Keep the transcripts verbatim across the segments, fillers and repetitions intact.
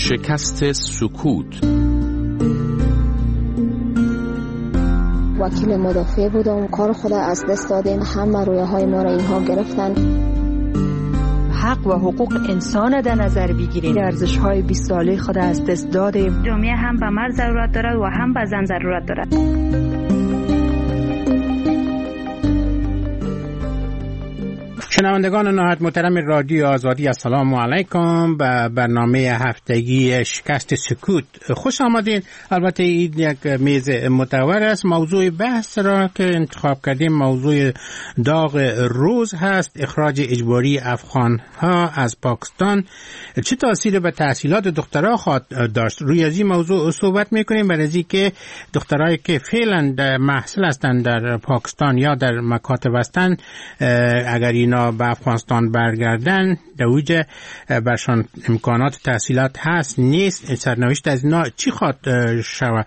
شکست سکوت. وکیل مدافع بودم، کار خود از دست دادیم، همه رویه های ما را اینها گرفتن. حق و حقوق انسان در نظر بگیریم، ارزش های بیست ساله خود از دست دادیم. جامعه هم به مرد ضرورت دارد و هم به زن ضرورت دارد. شنوندگان نهایت محترم رادیو آزادی، السلام علیکم. به برنامه هفتگی شکست سکوت خوش آمدین. البته این یک میز متور است. موضوع بحث را که انتخاب کردیم موضوع داغ روز هست: اخراج اجباری افغان ها از پاکستان چه تاثیر به تحصیلات دخترها خواهد داشت. روی از این موضوع صحبت میکنیم، برای از اینکه دخترایی که فعلا محصل هستند در پاکستان یا در مکاتب هستند، اگر اینا به افغانستان برگردن در اوج برشان امکانات تحصیلات هست نیست، سرنوشت از اینا چی خواهد شود.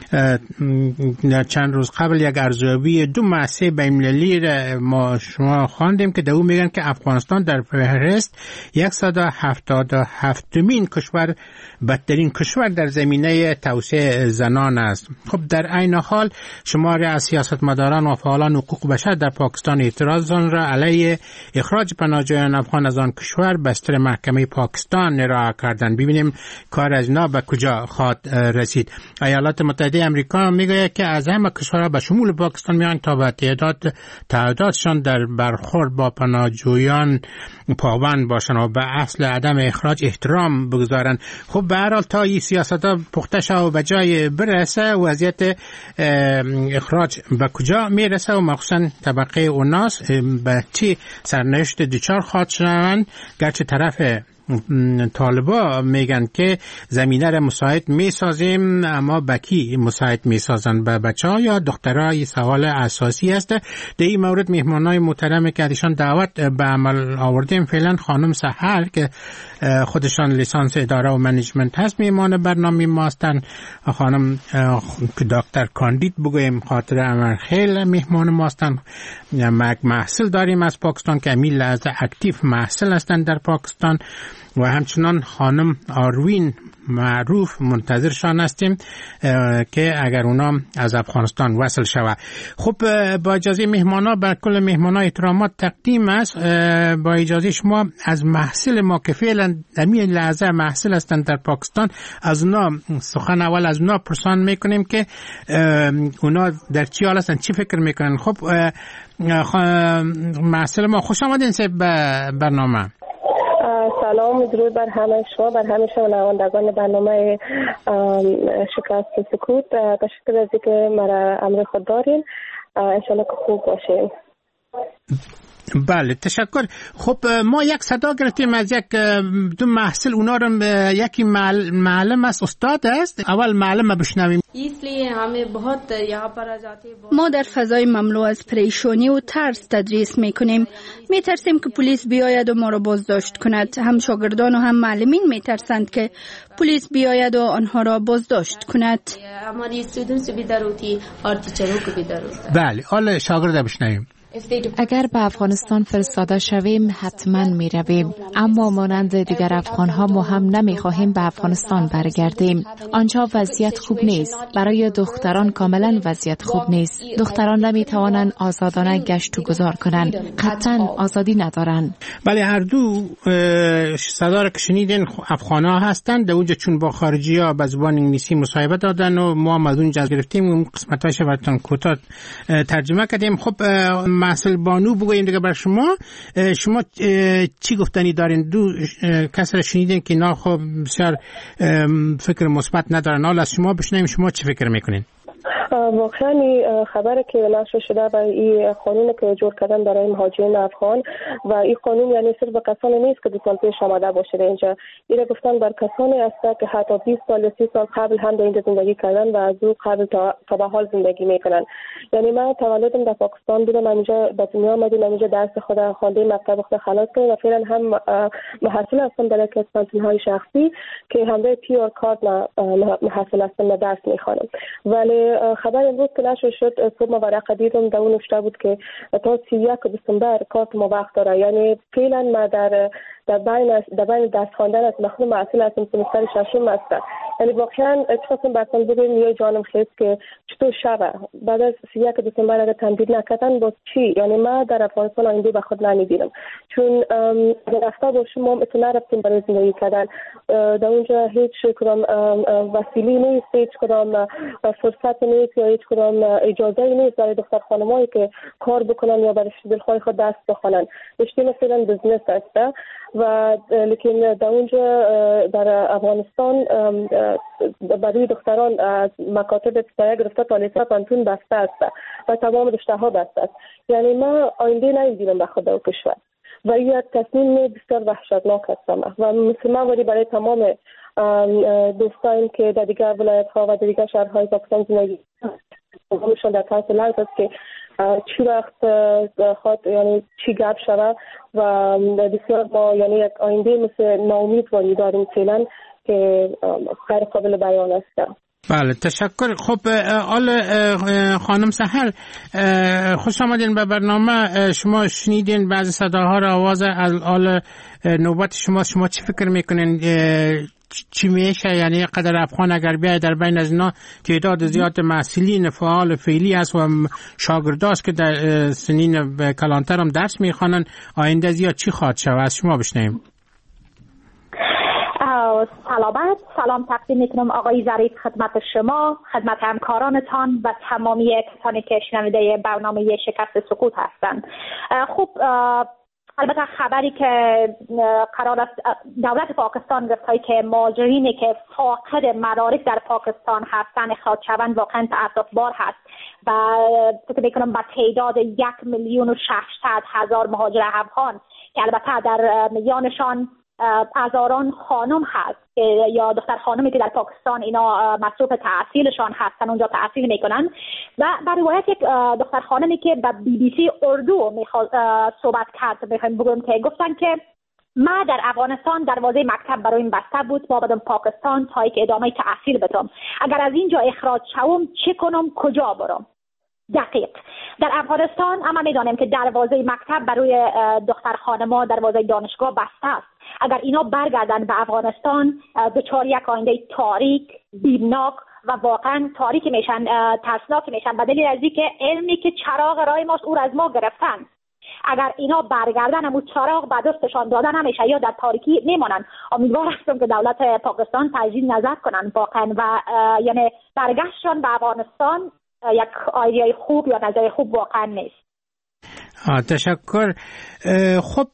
چند روز قبل یک ارزیابی دو مؤسسه بین‌المللی ما شما خواندیم که در اون میگن که افغانستان در فهرست صد و هفتاد و هفتمین کشور بدترین کشور در زمینه توسعه زنان است. خب در عین حال شماری از سیاستمداران و فعالان حقوق بشر در پاکستان اعتراضان را علیه اخراج پناهجویان افغان از آن کشور بستر محکمه پاکستان ارائه کردند. ببینیم کار از اینا به کجا خواهد رسید. ایالات متحده امریکا میگه که از همه کشورها به شمول پاکستان میان تا به تعداد تعدادشان در برخورد با پناهجویان پابند باشند و به اصل عدم اخراج احترام بگذارند. خب به هر حال تا این سیاست‌ها پخته شود و به جای برسه، وضعیت اخراج به کجا میرسه و مخصوصا طبقه اوناس به چی سرنوشت دچار خواهد شوند. گرچه طرف طالبا میگن که زمینه را مساعد میسازیم، اما بکی مساعد میسازن به بچه ها یا دخترها؟ این سوال اساسی است. در این مورد میهمانای محترم که ادیشان دعوت به عمل آوردیم فعلا خانم سحر که خودشان لیسانس اداره و منیجمنت هست میهمان برنامه ما هستن، خانم دکتر کاندید بگویم خاطر عمر خیل میهمان ما هستن. یک محصل داریم از پاکستان که امیل لحظه اکتیو محصل هستن در پاکستان و همچنان خانم آروین معروف منتظرشان هستیم که اگر اونا از افغانستان وصل شود. خب با اجازه مهمانا بر کل مهمانا احترامات تقدیم است. با اجازه شما از محصل ما که فعلا همین لحظه محصل هستند در پاکستان، از اونا سخن اول از اونا پرسان میکنیم که اونا در چی حال هستند، چی فکر میکنن. خب محصل ما خوش آمدین به برنامه. سلام، درود بر همه شما، بر همه شنوندگان برنامه شکست سکوت. تشکر از اینکه مرا امر خود دارین. انشالله که خوب باشین. بله تشکر. خب ما یک صدا گرفتیم از یک دو محصل، اونا رو یکی معلم است، استاد است. اول معلم بشنویم. ما در فضای مملو از پریشانی و ترس تدریس میکنیم. میترسیم که پلیس بیاید و ما را بازداشت کند. هم شاگردان و هم معلمین میترسند که پلیس بیاید و آنها را بازداشت کند. بله حالا شاگرد بشنویم. اگر به افغانستان فرستاده شویم حتما می رویم، اما مانند دیگر افغان ها ما هم نمی خواهیم به افغانستان برگردیم. آنجا وضعیت خوب نیست. برای دختران کاملا وضعیت خوب نیست. دختران نمی توانند آزادانه گشت و گذار کنند. قطعا آزادی ندارند. بله هر دو صدا را که شنیدین افغان ها هستند. در اونجا چون با خارجی ها به زبان انگلیسی مصاحبه دادن و ما مدون جز گرفتیم اون قسمتاش براتون کوتاه ترجمه کردیم. خب محصل بانو بگوییم دیگه بر شما شما چی گفتنی دارین؟ دو کس را شنیدین که اینا خب بسیار فکر مثبت ندارن. حالا از شما بشنویم شما چی فکر میکنین؟ واقعا این خبره که نشر شده و این قانون که جور کردن برای مهاجرین افغان و این قانون یعنی صرف به کسانی نیست که دو سال پیش آمده باشه اینجا. این گفتن بر کسانی است که حتی بیست سال یا سی سال قبل هم در اینجا زندگی کردن و از او قبل تا, تا به حال زندگی میکنن. یعنی من تولدم در پاکستان بودم، اینجا به دنیا آمدیم، اینجا درس خود خوانده، مکتب خود خلاص کردم و فعلا هم محصل هستم در یک از کانتین‌های شخصی که همراه پیور کارت محصل هستم و درس میخوانم. ولی خبر امروز که نشر شد صبح ما ورقه دیدم در اون نوشته بود که تا سی و یک دسامبر کارت ما وقت داره. یعنی فعلا ما در در بین در بین درس خواندن است مخصوص محصول هستم سمستر ششم است. یعنی واقعا چطور براتون بگم یا جانم خیلی که چطور شبه بعد از یک دسامبر اگر تمدید نکردن باز چی؟ یعنی ما در افغانستان آینده به خود نمیبینم چون در رفته باشیم ما اتنا رفتیم برای زندگی کردن در اونجا هیچ کدام وسیله نیست، هیچ کدام فرصت نیست یا هیچ کدام اجازه نیست برای دختر خانمایی که کار بکنن یا برای دلخواه خود دست بخونن. رشته مثلا بزنس است و لیکن در اونجا در افغانستان برای دختران از مکاتب ابتدایی گرفته تا لیسانس پانتون بسته است و تمام رشته ها بسته است. یعنی ما آینده نمی‌بینم به خود و کشور و این یک تصمیم بسیار وحشتناک است و مثل من ولی برای تمام دوستان که در دیگر ولایت ها و در دیگر شهرهای پاکستان زندگی همشون در طرف لحظه است که چی وقت خواهد یعنی چی گپ شود و بسیار ما یعنی یک آینده مثل ناامیدواری داریم فعلا که غیر قابل بیان است. بله تشکر. خب آل خانم سحر خوش آمدین به برنامه. شما شنیدین بعضی صداها را آواز آل نوبت شما شما چی فکر میکنین چی میشه؟ یعنی قدر افغان اگر بیاید در بین از اینا تعداد زیاد محصلین فعال فعلی است و شاگرداست که در سنین کلانتر هم درس میخوانن آینده زیاد چی خواهد شود؟ از شما بشنویم. سلامت سلام تقدیم میکنم آقای ظریف خدمت شما، خدمت همکارانتان و تمامی کسانی که شنونده برنامه شکست سکوت هستند. خب البته خبری که قرار است دولت پاکستان گفته که مهاجرینی که فاقد مدارک در پاکستان هستند اخراج شوند واقعا تأسف‌بار هست و فکر میکنم با تعداد یک میلیون و ششصد هزار مهاجر افغان که البته در میانشان هزاران خانم هست یا دختر خانمی که در پاکستان اینا مصروف تحصیلشان هستن اونجا تحصیل میکنن و بر روایت یک دختر خانمی که به بی بی سی اردو میخواد صحبت کرد میخوایم بگم که گفتن که ما در افغانستان دروازه مکتب برای این بسته بود ما بدم پاکستان تا که ادامه تحصیل بدم اگر از اینجا اخراج شوم چه کنم کجا برم؟ دقیق در افغانستان اما میدانیم که دروازه مکتب برای دختر خانم‌ها دروازه دانشگاه بسته است. اگر اینا برگردن به افغانستان دچار یک آینده تاریک بیمناک و واقعا تاریک میشن ترسناک میشن به دلیل از اینکه علمی که چراغ راه ماست او را از ما گرفتن. اگر اینا برگردن همون چراغ به دستشان دادن نمیشه یا در تاریکی میمانن. امیدوار هستم که دولت پاکستان تجدید نظر کنن واقعا و یعنی برگشتشان به افغانستان یک ایده خوب یا نظر خوب واقعا نیست. تشکر. خب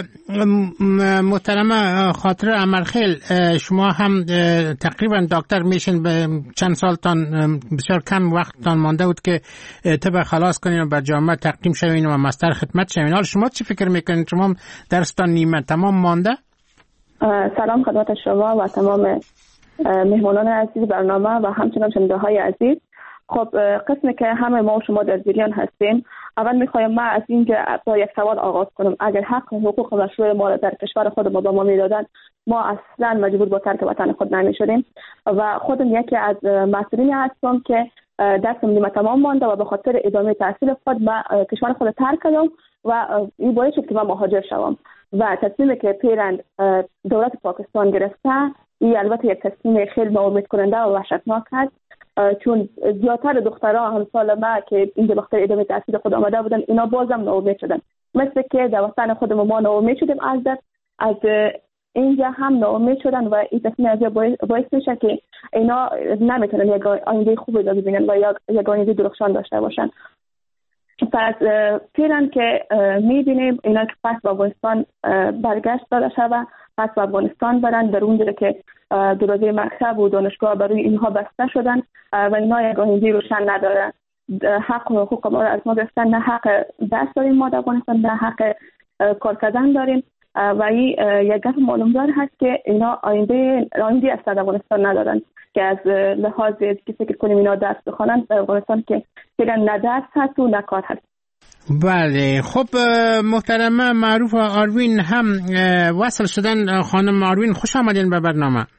محترمه خاطره عمرخیل شما هم تقریبا دکتر میشین به چند سالتان بسیار کم وقتتان مانده بود که طب خلاص کنین و به جامعه تقدیم شوین و مستر خدمت شوین. حالا شما چی فکر میکنین؟ شما درستان نیمه تمام مانده؟ سلام خدمت شما و تمام مهمانان عزیز برنامه و همچنان شنونده های عزیز. خب قسمی که همه ما و شما در جریان هستیم اول میخوایم ما از اینجا با یک سوال آغاز کنم. اگر حق و حقوق مشروع ما را در کشور خود ما به ما میدادن ما اصلا مجبور به ترک وطن خود نمیشدیم و خودم یکی از مسئولین هستم که درسم نیمه تمام مانده و به خاطر ادامه تحصیل خود ما کشور خود ترک کردم و این باعث شد که من مهاجر شوم و تصمیمی که پیرند دولت پاکستان گرفته این البته یک تصمیم خیلی ناامید کننده و وحشتناک است چون زیادتر دخترها همسال ما که اینجا بخاطر ادامه تحصیل خود آمده بودن اینا بازم ناامید شدن مثل که در وطن خودمون ما ناامید شدیم از در از اینجا هم ناامید شدن و این تصمیم از باعث میشه که اینا نمیتونن یک آینده خوبی داشته ببینن و یک آینده درخشان داشته باشن. پس پیرن که میبینیم اینا که پس به افغانستان برگشت داده شده پس به افغانستان برن در اونجا که دروازه مکتب و دانشگاه برای اینها بسته شدن و اینا یک آینده روشن ندارن. حق و حقوق ما را از ما گرفتن، نه حق درس داریم ما در افغانستان نه حق کار کردن داریم و این یک گپ معلومدار هست که اینا آینده آینده از افغانستان ندارن که از لحاظ که فکر کنیم اینا درس بخونن در افغانستان که فعلا نه درس هست و نه کار هست. بله خب محترمه معروف آروین هم وصل شدن. خانم آروین خوش آمدین به برنامه.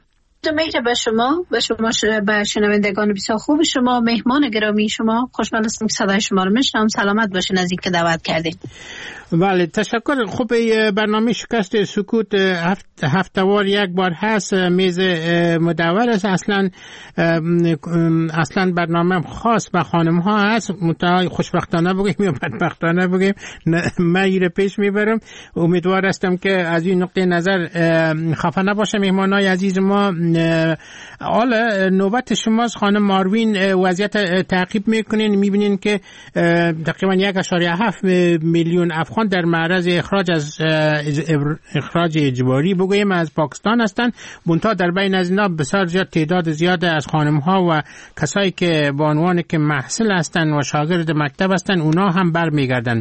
مهر به شما و شما به شنوندگان بسیار خوب شما، مهمان گرامی شما، خوشحال هستم که صدای شما رو میشنوم. سلامت باشین از اینکه دعوت کردین. بله تشکر. خوب برنامه شکست سکوت هفت هفته‌وار یک بار هست، میز مدور است. اصلا اصلا برنامه خاص به خانم ها هست، متأ خوشبختانه بگیم یا بدبختانه بگیم من ایره پیش میبرم. امیدوار هستم که از این نقطه نظر خفه نباشه مهمانای عزیز ما. حالا نوبت شماست خانم ماروین، وضعیت تعقیب میکنین، میبینین که تقریبا یک اشاریه هفت میلیون افغان در معرض اخراج از اخراج اجباری بگویم از پاکستان هستند. منتها در بین از اینا بسیار زیاد تعداد زیاد از خانم ها و کسایی که به عنوان که محصل هستند و شاگرد مکتب هستند اونا هم برمیگردن.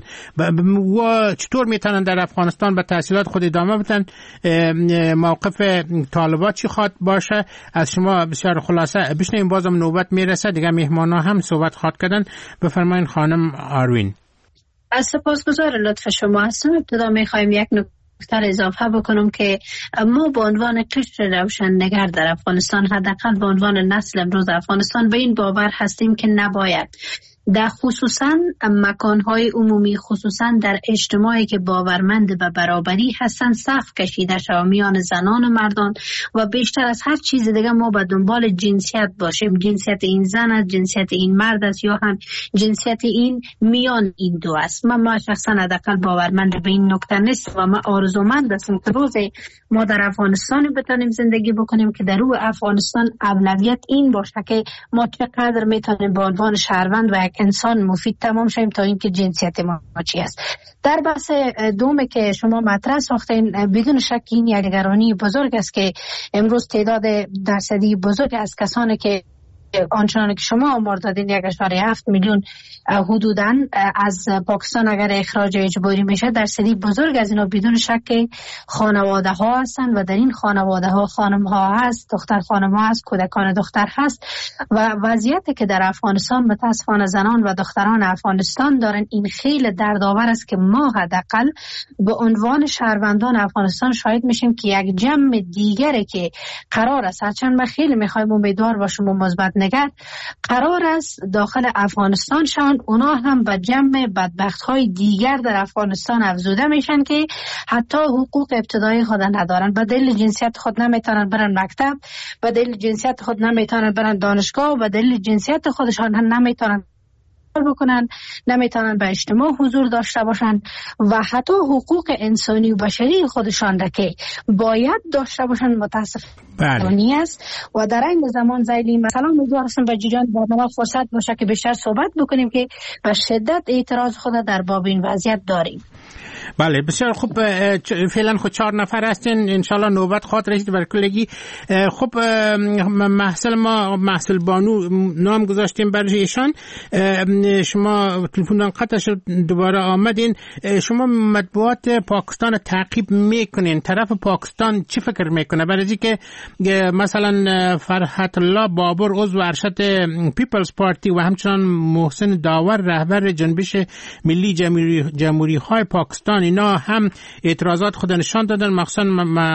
و چطور میتونن در افغانستان به تحصیلات خود ادامه بدن؟ موقف طالبات چی خواد باشه؟ از شما بسیار خلاصه بشنویم، بازم نوبت میرسه دیگه مهمانا هم صحبت خواد کردن. بفرمایید خانم آروین. از سپاسگزار لطف شما هستم. ابتدا میخوایم یک نکته اضافه بکنم که ما به عنوان قشر روشنگر در افغانستان، حداقل به عنوان نسل امروز افغانستان، به این باور هستیم که نباید در خصوصا مکانهای عمومی، خصوصا در اجتماعی که باورمند به برابری هستند، صف کشیده شود میان زنان و مردان و بیشتر از هر چیز دیگه ما به دنبال جنسیت باشیم. جنسیت این زن است، جنسیت این مرد است، یا هم جنسیت این میان این دو است. من ما شخصا حداقل باورمند به این نکته نیست و ما آرزومند هستم که روز ما در افغانستان بتونیم زندگی بکنیم که در روی افغانستان اولویت این باشه که ما چقدر میتونیم به عنوان شهروند و انسان مفید تمام شیم تا اینکه جنسیت ما چی است. در بحث دوم که شما مطرح ساختین، بدون شک این یک نگرانی بزرگ است که امروز تعداد درصدی بزرگ از کسانی که آنچنان که شما آمار دادین یک اشاره هفت میلیون حدوداً از پاکستان اگر اخراج اجباری میشه، درصدی بزرگ از اینا بدون شک خانواده ها هستند و در این خانواده ها خانم ها هست، دختر خانم ها هست، کودکان دختر هست و وضعیتی که در افغانستان متاسفانه زنان و دختران افغانستان دارن این خیلی دردآور است که ما حداقل به عنوان شهروندان افغانستان شاهد میشیم که یک جمع دیگری که قرار است، هرچند ما خیلی میخوایم امیدوار باشیم و مثبت نگر، قرار است داخل افغانستان شوند، اونا هم به جمع بدبخت‌های دیگر در افغانستان افزوده میشن که حتی حقوق ابتدایی خود ندارن. به دلیل جنسیت خود نمیتونن برن مکتب، به دلیل جنسیت خود نمیتونن برن دانشگاه و به دلیل جنسیت خودشان هم نمیتونن بکنن، نمیتونن به اجتماع حضور داشته باشن و حتی حقوق انسانی و بشری خودشان را که باید داشته باشن متاسفانه است. و در این زمان زیلی مثلا امیدوار هستم به جریان برنامه فرصت باشه که بیشتر صحبت بکنیم که به شدت اعتراض خود در باب این وضعیت داریم. بله بسیار خوب. فعلا خود چهار نفر هستین، انشالله نوبت خواهد رسید بر کلگی. خب محصل ما محصل بانو نام گذاشتیم برای ایشان. شما تلفن قطع شد دوباره آمدین. شما مطبوعات پاکستان تعقیب میکنین، طرف پاکستان چی فکر میکنه؟ برای اینکه مثلا فرحت الله بابر عضو ارشد پیپلز پارتی و همچنان محسن داور رهبر جنبش ملی جمهوری جمهوری های پاکستان اینا هم اعتراضات خود نشان دادن. مخصوصا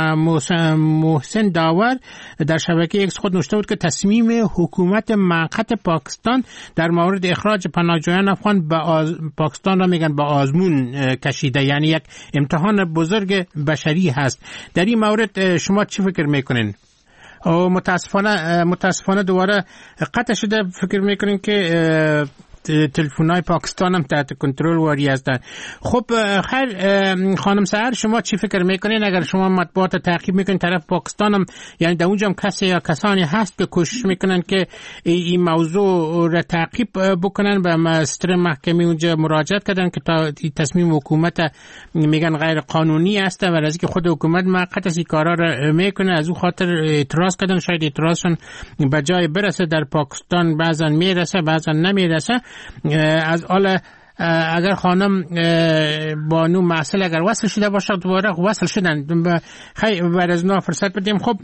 محسن داور در شبکه ایکس خود نوشته بود که تصمیم حکومت موقت پاکستان در مورد اخراج پناهجویان افغان به آز... پاکستان را میگن به آزمون کشیده، یعنی یک امتحان بزرگ بشری هست. در این مورد شما چی فکر میکنین؟ او متاسفانه متاسفانه دوباره قطع شده. فکر میکنین که تلفن‌های پاکستان هم تحت کنترل واری هستند. خب خیر خانم سحر، شما چی فکر میکنین اگر شما مطبوعات تعقیب میکنین طرف پاکستان هم، یعنی در اونجا هم کسی یا کسانی هست که کوشش میکنن که این موضوع را تعقیب بکنن، به مستر محکمه اونجا مراجعت کردن که تا تصمیم حکومت میگن غیر قانونی است و از اینکه خود حکومت موقت از این کارا را میکنه از اون خاطر اعتراض کردن. شاید اعتراضشون به جای برسه در پاکستان بعضا میرسه بعضا نمیرسه. از حالا اگر خانم بانو محصل اگر وصل شده باشه دوباره وصل شدن، خیلی بعد از نو فرصت بدیم. خب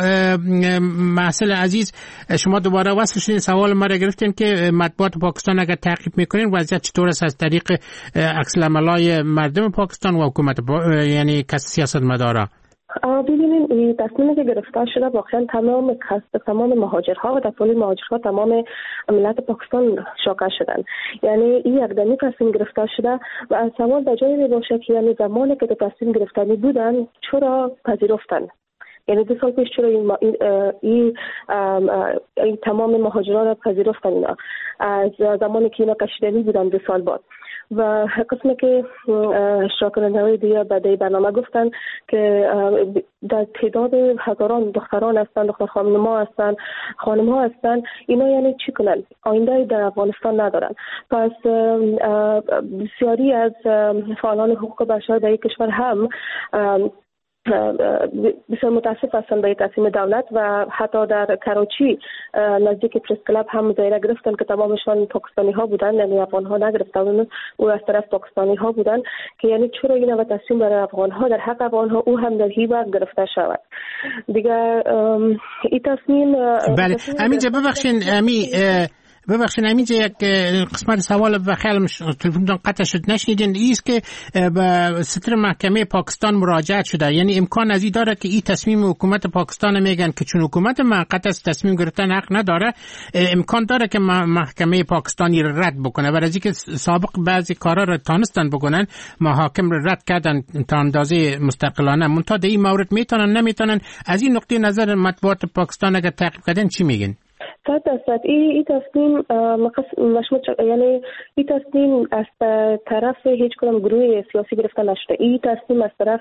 محصل عزیز شما دوباره وصل شدین، سوال ما را گرفتین که مطبوعات پاکستان اگر تعقیب میکنین وضعیت چطور است از طریق عکس العملای مردم پاکستان و حکومت پا... یعنی کس سیاست مدارا؟ ببینید این تصمیمی که گرفته شده واقعا تمام کسب تمام مهاجرها و در طول مهاجرها تمام ملت پاکستان شاکه شدن. یعنی این یک دمی تصمیم گرفته شده و از سوال در جایی باشه که یعنی زمانی که تصمیم گرفتنی بودن چرا پذیرفتن؟ یعنی دو سال پیش چرا این, این, این, این تمام مهاجران را پذیرفتن اینا از زمانی که اینا کشیدنی بودن دو سال بعد. و قسمی که اشتراک کننده‌های دیگه بعد برنامه گفتن که در تعداد هزاران دختران هستن، دختر خانم‌ها هستن، خانم‌ها هستن، اینا یعنی چی کنن؟ آینده در افغانستان ندارن. پس بسیاری از فعالان حقوق بشر در این کشور هم بسیار متاسف هستند به تصمیم دولت و حتی در کراچی نزدیک پرس کلاب هم مظاهره گرفتن که تمامشان پاکستانی ها بودن، یعنی افغان ها نگرفتن، او از طرف پاکستانی ها بودن که یعنی چرا این و تصمیم برای افغان ها در حق افغان ها او هم در هی وقت گرفته شود دیگه. این تصمیم بله امینجا ببخشین امی ببخشید همینجا یک قسمت سوال و خیلی تلفنتون قطع شد نشنیدین، ایست که به ستر محکمه پاکستان مراجعت شده، یعنی امکان از این داره که این تصمیم حکومت پاکستان میگن که چون حکومت موقت است تصمیم گرفتن حق نداره، امکان داره که محکمه پاکستانی رد بکنه و از اینکه سابق بعضی کارا رو تانستن بکنن محاکم رو رد کردن تا اندازه مستقلانه، منتها در این مورد میتونن نمیتونن. از این نقطه نظر مطبوعات پاکستان اگر تعقیب کردن چی میگن؟ صد درصد این ای تصمیم مشمول یعنی این تصمیم از طرف هیچ کدام گروه سیاسی گرفته نشده. این تصمیم از طرف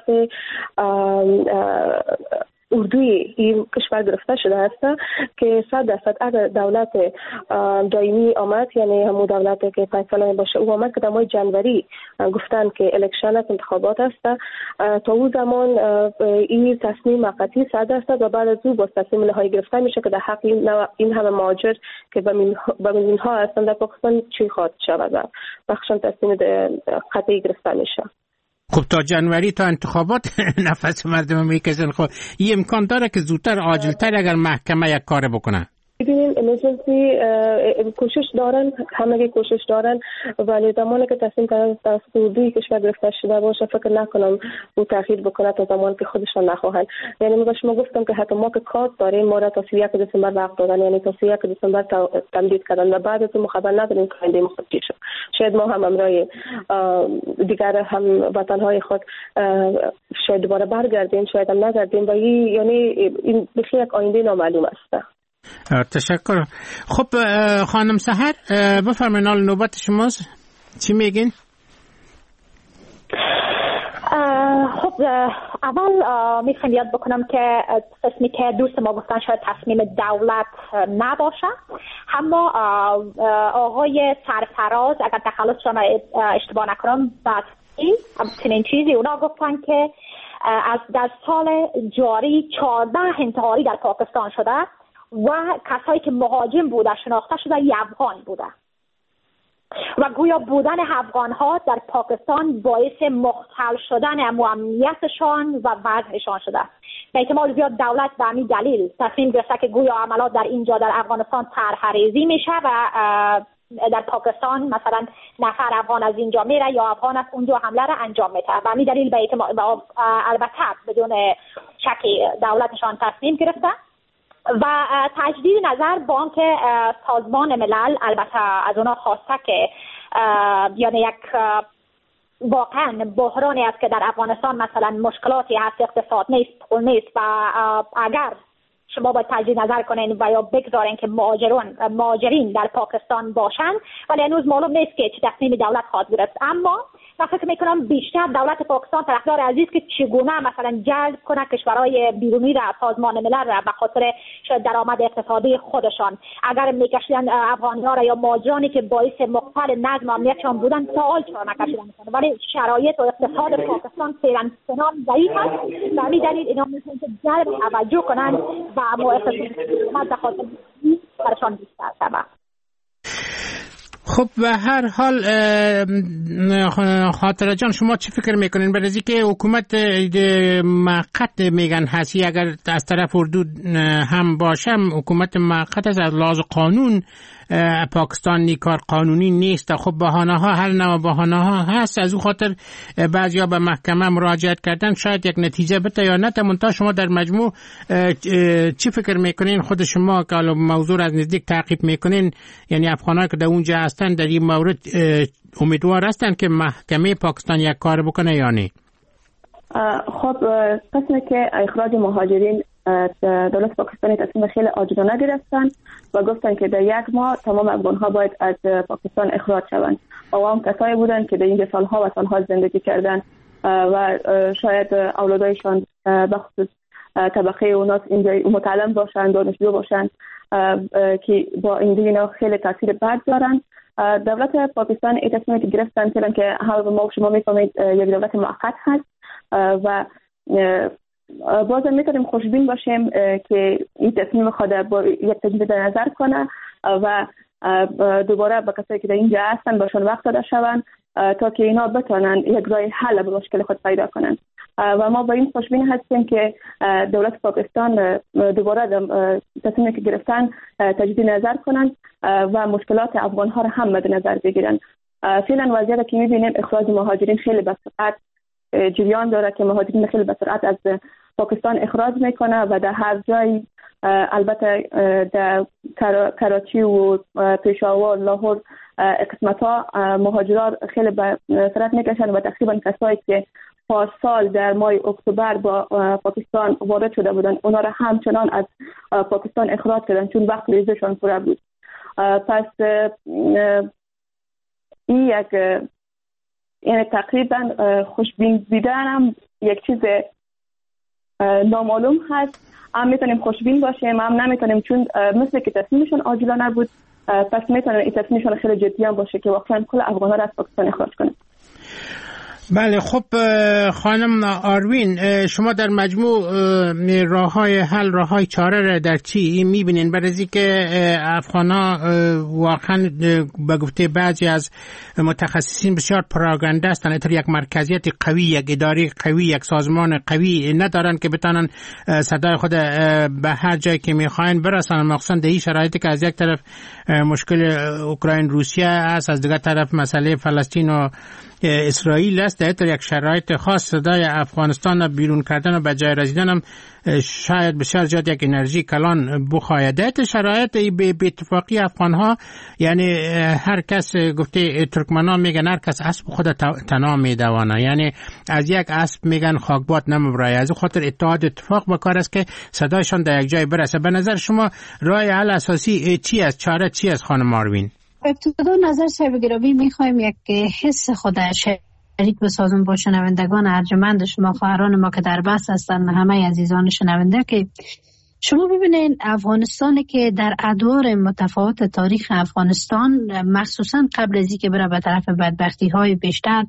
اردوی این کشور گرفته شده است که صد درصد اگر دولت دائمی آمد، یعنی همون دولتی که فیصله باشه او آمد که در ماه جنوری گفتن که الکشن است، انتخابات است، تا اون زمان این تصمیم موقتی صد درصد و بعد از او با تصمیم نهایی گرفته میشه که در حق این همه مهاجر که به میلیون ها هستند در پاکستان چی خواهد شود و بخشن تصمیم قطعی گرفته میشه. خب تا جنوری تا انتخابات نفس مردم میکشن. خب این امکان داره که زودتر عاجلتر اگر محکمه یک کار بکنه؟ ببینید امرجنسی کوشش دارن، همه کوشش دارن، ولی زمانی که تصمیم در اردوی کشور گرفته شده باشه فکر نکنم او تاخیر بکنه تا زمانی که خودشان نخواهند. یعنی من به شما گفتم که حتی ما که کار داریم، ما را تا سی و یک دسامبر وقت دادن، یعنی تا سی و یک دسامبر تمدید کردن و بعد از اون خبر نداریم که آینده ما خود چی شد. شاید ما هم امرای دیگر هم وطنهای خود شاید دوباره برگردیم، شاید هم نگردیم و این یعنی این بخیر یک آینده نامعلوم است. تشکر. خب خانم سحر بفرمایید، نوبت شماست، چی میگین؟ خب اول میخوام یاد بکنم که قسمی که دوست ما گفتن شاید تصمیم دولت نباشه، اما آقای سرفراز اگر تخلصشان اشتباه نکنم بعد همچنین چیزی اونا گفتن که از در سال جاری چهارده انتحاری در پاکستان شده و کسایی که مهاجم بوده شناخته شده ی افغان بوده و گویا بودن افغان ها در پاکستان باعث مختل شدن امنیتشان و وضعشان شده. به احتمال زیاد دولت به همین دلیل تصمیم گرفته که گویا عملات در اینجا در افغانستان طرح‌ریزی میشه و در پاکستان مثلا نفر افغان از اینجا میره یا افغان از اونجا حمله را انجام میده. به همین دلیل به احتمال البته بدون شکی دولتشان تصمیم گرفته و تجدید نظر بانک سازمان ملل البته از اونا خواسته که یعنی یک واقعا بحرانی است که در افغانستان مثلا مشکلاتی هست، اقتصاد نیست، پول نیست و اگر شما باید تجدید نظر کنین و یا بگذارین که مهاجرون مهاجرین در پاکستان باشند، ولی هنوز معلوم نیست که چه تصمیمی دولت خواهد گرفت. اما من فکر میکنم بیشتر دولت پاکستان طرفدار عزیز که چگونه مثلا جلب کنه کشورهای بیرونی را سازمان ملل را به خاطر شاید درآمد اقتصادی خودشان. اگر میکشیدن افغانی‌ها را یا مهاجرانی که باعث مختل نظم امنیتشان بودن سوال چرا نکشیدن، ولی شرایط و اقتصاد پاکستان فعلا چنان ضعیف است و همین دلیل اینا میتونن که جلب توجه کنن و مؤسسات به خاطر برشان بیشتر تبع. خب به هر حال خاطره جان شما چی فکر میکنین برای اینکه حکومت موقت میگن هستی اگر از طرف اردو هم باشم حکومت موقت از لحاظ قانون پاکستان نی کار قانونی نیست. خب بهانه ها هر نوع بهانه ها هست، از او خاطر بعضیا به محکمه مراجعت کردن، شاید یک نتیجه بده یا نه. منتها شما در مجموع چی فکر میکنین خود شما که موضوع از نزدیک تعقیب میکنین، یعنی افغان‌ها که در اونجا هستن در این مورد امیدوار هستن که محکمه پاکستان یک کار بکنه یا نه؟ خب قسمه که اخراج مهاجرین دولت پاکستانی تصمیم خیلی عاجلانه گرفتن و گفتن که در یک ماه تمام افغان‌ها باید از پاکستان اخراج شوند. و هم کسایی بودن که در اینجا سالها و سالها زندگی کردن و شاید اولادایشان بخصوص طبقه اوناس اینجا متعلم باشن، دانشجو باشن که با اینجا خیلی تاثیر بد دارن. دولت پاکستان این تصمیم که گرفتن که حالا ما شما میفهمید یک دولت موقت هست و بازم میتونیم خوشبین باشیم که این تصمیم خود با یک تجدید نظر کنه و دوباره به کسایی که در اینجا هستن باشون وقت داده شوند تا که اینا بتونن یک راه حل به مشکل خود پیدا کنن. و ما با این خوشبین هستیم که دولت پاکستان دوباره تصمیمی که گرفتن تجدید نظر کنن و مشکلات افغان ها را هم مد نظر بگیرن. فعلا وضعیتی که میبینیم اخراج مهاجرین خیلی به سرعت جریان داره که مهاجرین خیلی به سرعت از پاکستان اخراج میکنه و در هر جایی، البته در کراچی و پشاور، لاهور قسمت ها مهاجران خیلی به سرعت میکشن و تقریبا کسایی که پارسال در ماه اکتبر با پاکستان وارد شده بودن اونا را همچنان از پاکستان اخراج کردن چون وقت ویزاشون پوره بود. پس این یک یعنی تقریبا خوشبین دیدن هم یک چیز نامعلوم هست. هم میتونیم خوشبین باشیم هم نمیتونیم، چون مثل که تصمیمشون عاجلانه بود پس میتونیم این تصمیمشون خیلی جدی هم باشه که واقعا کل افغان‌ها را از پاکستان اخراج کنه. بله خب خانم آروین، شما در مجموع راه‌های حل، راه‌های چاره را در چی می‌بینین؟ برای اینکه افغان‌ها واقعا به گفته بعضی از متخصصین بسیار پراگنده هستند، اینطور یک مرکزیت قوی، یک اداره قوی، یک سازمان قوی ندارن که بتونن صدای خود به هر جایی که می‌خواین برسونن، مخصوصا در این شرایطی که از یک طرف مشکل اوکراین روسیه است، از دیگر طرف مسئله فلسطین و اسرائیل است. در یک شرایط خاص صدای افغانستان بیرون کردن و به جای رسیدن هم شاید بسیار زیاد یک انرژی کلان بخواهد. در شرایط به اتفاقی افغانها، یعنی هر کس گفته ترکمنان میگن هر کس اسب خود تنها میدوانه، یعنی از یک اسب میگن خاکبات نمیبرای. از خاطر اتحاد اتفاق بکار است که صدایشان در یک جای برسه. به نظر شما راه حل اساسی چی است؟ چاره چی است خانم آروین؟ ابتدا نظر صاحب گرامی میخوایم یک حس خود شریک بسازم با شنوندگان ارجمند شما، خواهران ما که در بحث هستند، همه عزیزان شنونده، که شما ببینید افغانستان که در ادوار متفاوت تاریخ افغانستان، مخصوصا قبل از اینکه بره به طرف بدبختی های بیشتر،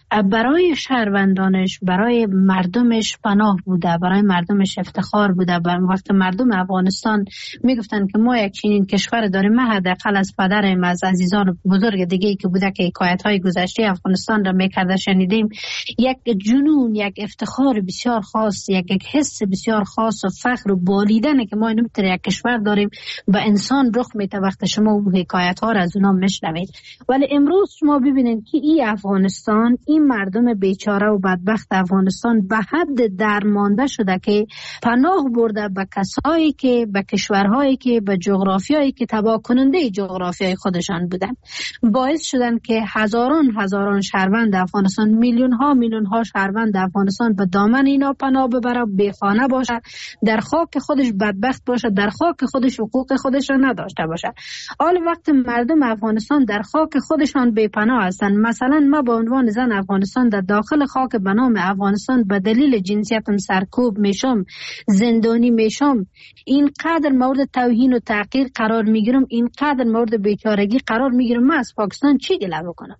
برای شهروندانش، برای مردمش پناه بوده، برای مردمش افتخار بوده. وقت مردم افغانستان میگفتن که ما یک چنین کشور داریم، ما حداقل از پدرم، از عزیزان بزرگ دیگه که بوده که حکایت های گذشته افغانستان را میکرده شنیدیم، یک جنون، یک افتخار بسیار خاص، یک, یک حس بسیار خاص و فخر و بالیدن که ما اینطور یک کشور داریم و انسان رخ میده وقت شما اون حکایت ها را از اونا میشنوید. ولی امروز شما ببینید که این افغانستان، این مردم بیچاره و بدبخت افغانستان به حد درمانده شده که پناه برده به کسایی که، به کشورهایی که، به جغرافیایی که تباه کننده جغرافیای خودشان بودن، باعث شدن که هزاران هزاران شهروند افغانستان، میلیون ها میلیون ها شهروند افغانستان به دامن اینا پناه ببره، بیخانه باشه، در خاک خودش بدبخت باشه، در خاک خودش حقوق خودش را نداشته باشه. حال وقت مردم افغانستان در خاک خودشان بی‌پناه هستند، مثلا ما به عنوان زن افغانستان در داخل خاک به نام افغانستان به دلیل جنسیتم سرکوب میشم، زندانی میشم، اینقدر مورد توهین و تحقیر قرار میگیرم، اینقدر مورد بیچارگی قرار میگیرم، من از پاکستان چی گله بکنم؟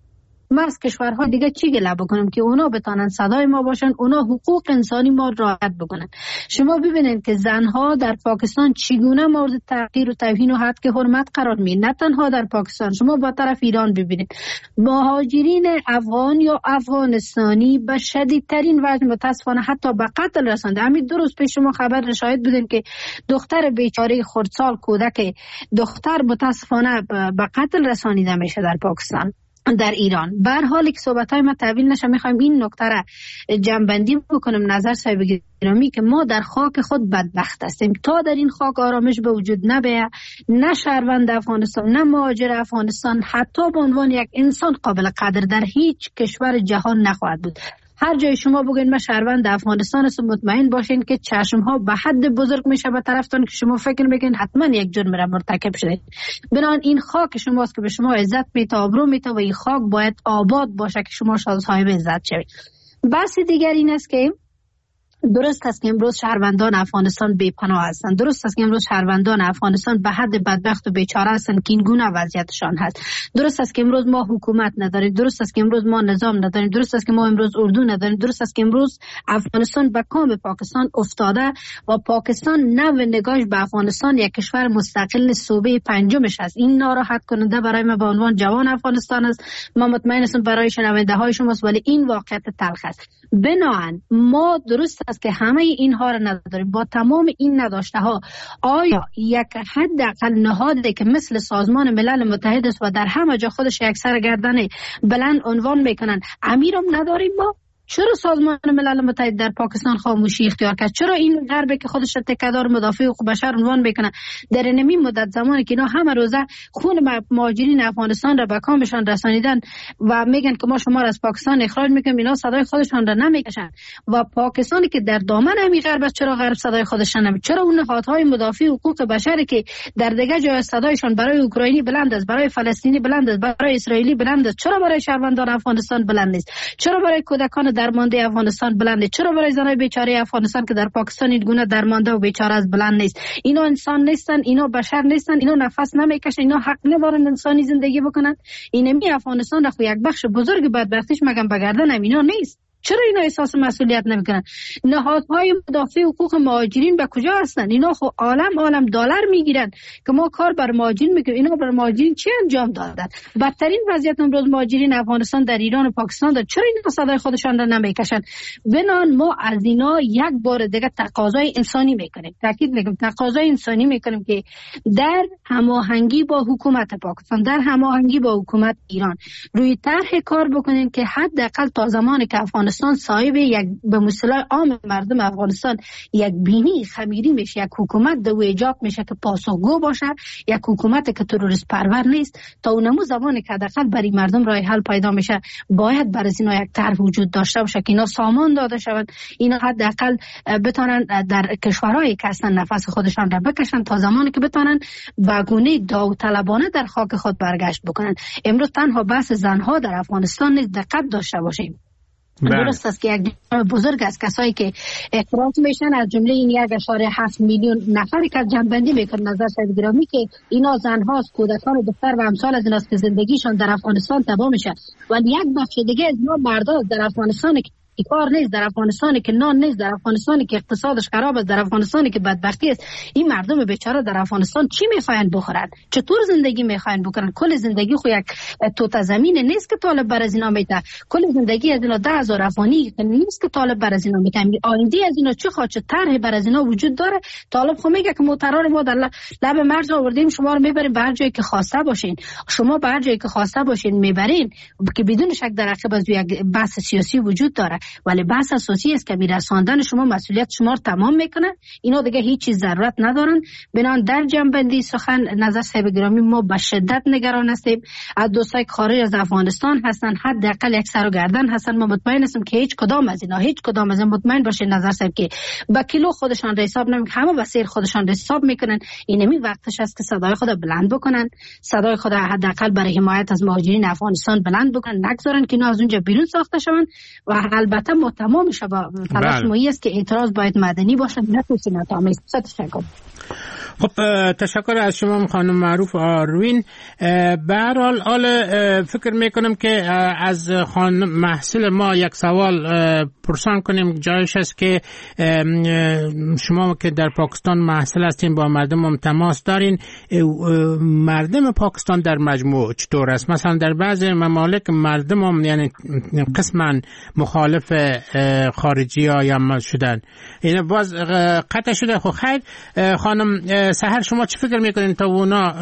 ما از کشورهای دیگه چی گله بکنیم که اونا بتانن صدای ما باشن، اونا حقوق انسانی ما رعایت بکنن. شما ببینید که زنها در پاکستان چگونه مورد تحقیر و توهین و حد که حرمت قرار می، نه تنها در پاکستان، شما با طرف ایران ببینید مهاجرین افغان یا افغانستانی به شدیدترین وجه متاسفانه حتی به قتل رسانده. همین دو روز پیش شما خبر شاهد بودین که دختر بیچاره خردسال کودک دختر متاسفانه به قتل رسانیده میشه در پاکستان، در ایران. به هر حال که صحبت‌های ما طویل نشه، می‌خوایم این نکته را جنبندی بکنم. نظر صاحب گرامی که ما در خاک خود بدبخت هستیم. تا در این خاک آرامش به وجود نبیه، نه شهروند افغانستان، نه مهاجر افغانستان حتی به عنوان یک انسان قابل قدر در هیچ کشور جهان نخواهد بود. هر جای شما بگین ما شهروند افغانستان است، مطمئن باشین که چشم ها به حد بزرگ میشه به طرفتان که شما فکر میکنین حتما یک جرم را مرتکب شده. بنان این خاک شماست که به شما عزت میده، آبرو میده و این خاک باید آباد باشه که شما صاحب عزت شوید. بحث دیگر این است که درست است که امروز شهروندان افغانستان بی‌پناه هستند. درست است که امروز شهروندان افغانستان به حد بدبخت و بیچاره هستند که این گونه وضعیتشان هست. درست است که امروز ما حکومت نداریم. درست است که امروز ما نظام نداریم. درست است که ما امروز اردو نداریم. درست است که امروز افغانستان به کام پاکستان افتاده و پاکستان نو نگاهش به افغانستان یک کشور مستقل صوبه پنجمش است. این ناراحت کننده برای ما به عنوان جوان افغانستان است. ما مطمئن هستم برای شنونده های شماست، ولی این واقعیت تلخ است. بنابراین ما درست است که همه اینها را نداریم. با تمام این نداشته ها آیا یک حداقل نهادی که مثل سازمان ملل متحد است و در همه جا خودش یک سر گردن بلند عنوان میکنن، امیرم نداریم ما؟ چرا سازمان ملل متحد در پاکستان خاموشی اختیار کرد؟ چرا این غرب که خودش تکیه‌دار مدافع حقوق بشر عنوان میکنه در نمی مدت زمانی که اینا همه روزه خون مهاجرین افغانستان را به کامشان رسانیدن و میگن که ما شما را از پاکستان اخراج میکنیم، اینا صدای خودشان را نمیکشن و پاکستانی که در دامن همین غرب است چرا غرب صدای خودشان نمی؟ چرا اون نهادهای مدافع حقوق بشر که در دیگه جای صدایشان برای اوکراینی بلند است، برای فلسطینی بلند است، برای اسرائیلی بلند است، چرا برای شهروندان افغانستان بلند نیست؟ چرا برای کودکان درمانده افغانستان بلند نیست؟ چرا برای زنای بیچاره افغانستان که در پاکستان این گونه درمانده و بیچاره از بلند نیست؟ اینا انسان نیستن، اینا بشر نیستن، اینا نفس نمیکشن، اینا حق ندارن انسانی زندگی بکنن؟ اینمی افغانستان خو یک بخش بزرگ بدبختیش مگم بگردن اینا نیست؟ چرا اینا احساس مسئولیت نمیکنن؟ نهادهای مدافع حقوق مهاجرین به کجا هستن؟ اینا خو عالم عالم دلار میگیرن که ما کار بر مهاجرین میکنیم، اینا بر مهاجرین چی انجام دادن؟ بدترین وضعیت امروز مهاجرین افغانستان در ایران و پاکستان داره. چرا اینا صدای خودشان را نمیکشن؟ بنان ما از اینا یک بار دیگه تقاضای انسانی میکنیم، تاکید میکنیم تقاضای انسانی میکنیم که در هماهنگی با حکومت پاکستان، در هماهنگی با حکومت ایران روی طرح کار بکنیم که حداقل تا زمانی که افغانستان صاحب یک به مصطلح عام مردم افغانستان یک بینی خمیری میشه، یک حکومت دو ایجاب میشه که پاسخگو باشه، یک حکومت که تروریست پرور نیست، تا اونمو زمانی که حداقل برای مردم راه حل پیدا میشه باید برای اینا یک طرح وجود داشته باشه که اینا سامان داده شوند، اینا حداقل بتونن در کشورهایی که هستن نفس خودشان را بکشن تا زمانی که بتونن به گونه داوطلبانه در خاک خود برگشت بکنن. امروز تنها بحث زنها در افغانستان نیست، دقت داشته باشیم. درست است که یک جمع بزرگ از کسایی که اخراج میشن از جمله این یک اشاره هفت میلیون نفری که جنبندی میکنن نظر صاحب گرامی که اینا زنهاست، کودکان و دختر و امثال از ایناست که زندگیشان در افغانستان تباه میشه و یک بخش دیگه از اینا مرداست در افغانستان که کار نیست، در افغانستانی که نان نیست، در افغانستانی که اقتصادش خراب است، در افغانستانی که بدبختی است. این مردم بیچاره در افغانستان چی میخواین بخورن؟ چطور زندگی میخواین بکنن؟ کل زندگی خو یک توت زمین نیست که طالب بر از اینا میده. کل زندگی از اینا ده هزار افغانی نیست که طالب بر از اینا میده. آینده از اینا چه خواهد؟ چه طرح بر از اینا وجود داره؟ طالب خو میگه که معترض ما در لب مرز آوردیم، شما رو میبریم به هر جایی که خواسته باشین. شما به هر جایی که خواسته باشین میبرین که بدون شک در عقب از یک بحث سیاسی وجود داره، ولی بحث اساسی است که میرساندن شما مسئولیت شما رو تمام میکنه. اینا دیگه هیچ چیز ضرورت ندارن. بنان در جنبندی سخن نظر صاحب گرامی ما به شدت نگران هستیم از دوستای خارج از افغانستان هستن، حداقل یک سر و گردن هستن. ما مطمئن هستیم که هیچ کدام از اینا هیچ کدام از اینا مطمئن باشه نظر صاحب که با کیلو خودشان را حساب نمیکنن، همه با سیر خودشان را حساب میکنن. اینمی وقتش است که صدای خود بلند بکنن، صدای خود حداقل برای حمایت از مهاجرین افغانستان بلند بکنن، نگذارن که اینا از اونجا بیرون ساخته شون. و البته ما تمام شبا تلاش مایی است که اعتراض باید مدنی باشه، نه سیاسی. تشکر. خب تشکر از شما خانم معروف آروین. به هر حال حال فکر میکنم که از خانم محصل ما یک سوال پرسان کنیم جایش است که شما که در پاکستان محصل هستین با مردم هم تماس دارین، مردم پاکستان در مجموع چطور است؟ مثلا در بعض ممالک مردم هم یعنی قسما مخالف خارجی ها یا شدن، این باز قطع شده. خب خیر خانم سحر شما چی فکر میکنین تا اونا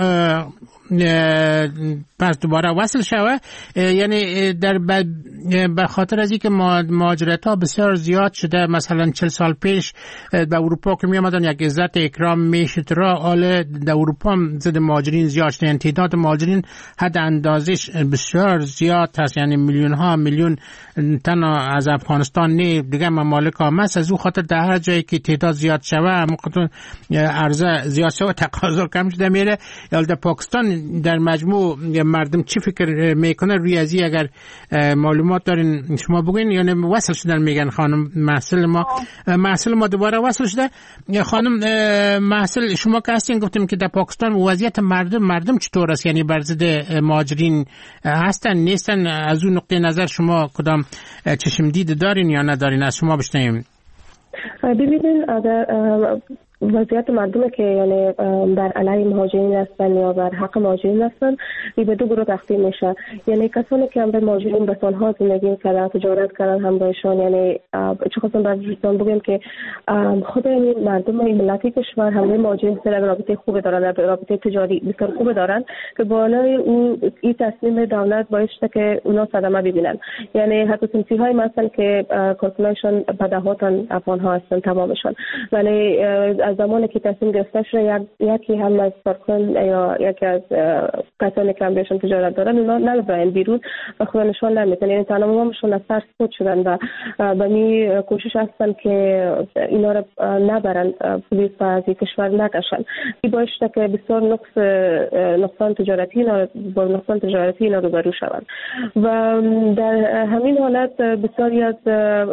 پس دوباره وصل شوه؟ یعنی در به خاطر از اینکه مهاجرت ها بسیار زیاد شده، مثلا چل سال پیش به اروپا که می آمدن یک عزت اکرام میشد را، حالا در اروپا هم ضد مهاجرین زیاد شده، یعنی تعداد مهاجرین حد اندازش بسیار زیاد هست، یعنی میلیون ها میلیون تنها از افغانستان نه دیگه ممالک هم هست. از او خاطر در هر جایی که تعداد زیاد شوه موقع عرضه زیاد شوه تقاضا کم شده میره. یا در پاکستان در مجموع مردم چی فکر میکنه روی ازی؟ اگر معلومات دارین شما بگین. یعنی وصل شدن میگن خانم محصل ما محصل ما دوباره وصل شده. خانم محصل شما که هستین گفتیم که در پاکستان وضعیت مردم مردم چطور است؟ یعنی بر ضد مهاجرین هستن نیستن؟ از اون نقطه نظر شما کدام چشم دید دارین یا ندارین؟ از شما بشنویم. ببینید اگر وضعیت مردمی که یعنی بر علیه مهاجرین هستن یا بر حق مهاجرین هستن، این به دو گروه تقسیم میشه. یعنی کسانی که هم به مهاجرین به سالها زندگی کردن، تجارت کردن هم باشون، یعنی چه خواستم براتون بگم که خود این مردم این ملتی کشور همه مهاجرین سره رابطه خوب دارن، رابطه تجاری بسیار خوب دارن که بالای اون این تصمیم دولت باعث شده که اونا صدمه ببینن. یعنی حتی سنفی های مثلا که کارکنانشون بدهاتن افغان ها هستن تمامشون، ولی از زمانی که تصمیم گرفته شده یکی هم از کارکن یا یکی از کسانی که هم بهشون تجارت دارن اونا نبرن بیرون و خودشون نمیتونن، یعنی تمامشون از سر سود شدن و به می کوشش هستن که اینا رو نبرن پلیس و از کشور نکشن. این باعث شده که بسیار نقص نقصان تجارتی با نقصان تجارتی اینا روبرو شوند و در همین حالت بسیاری از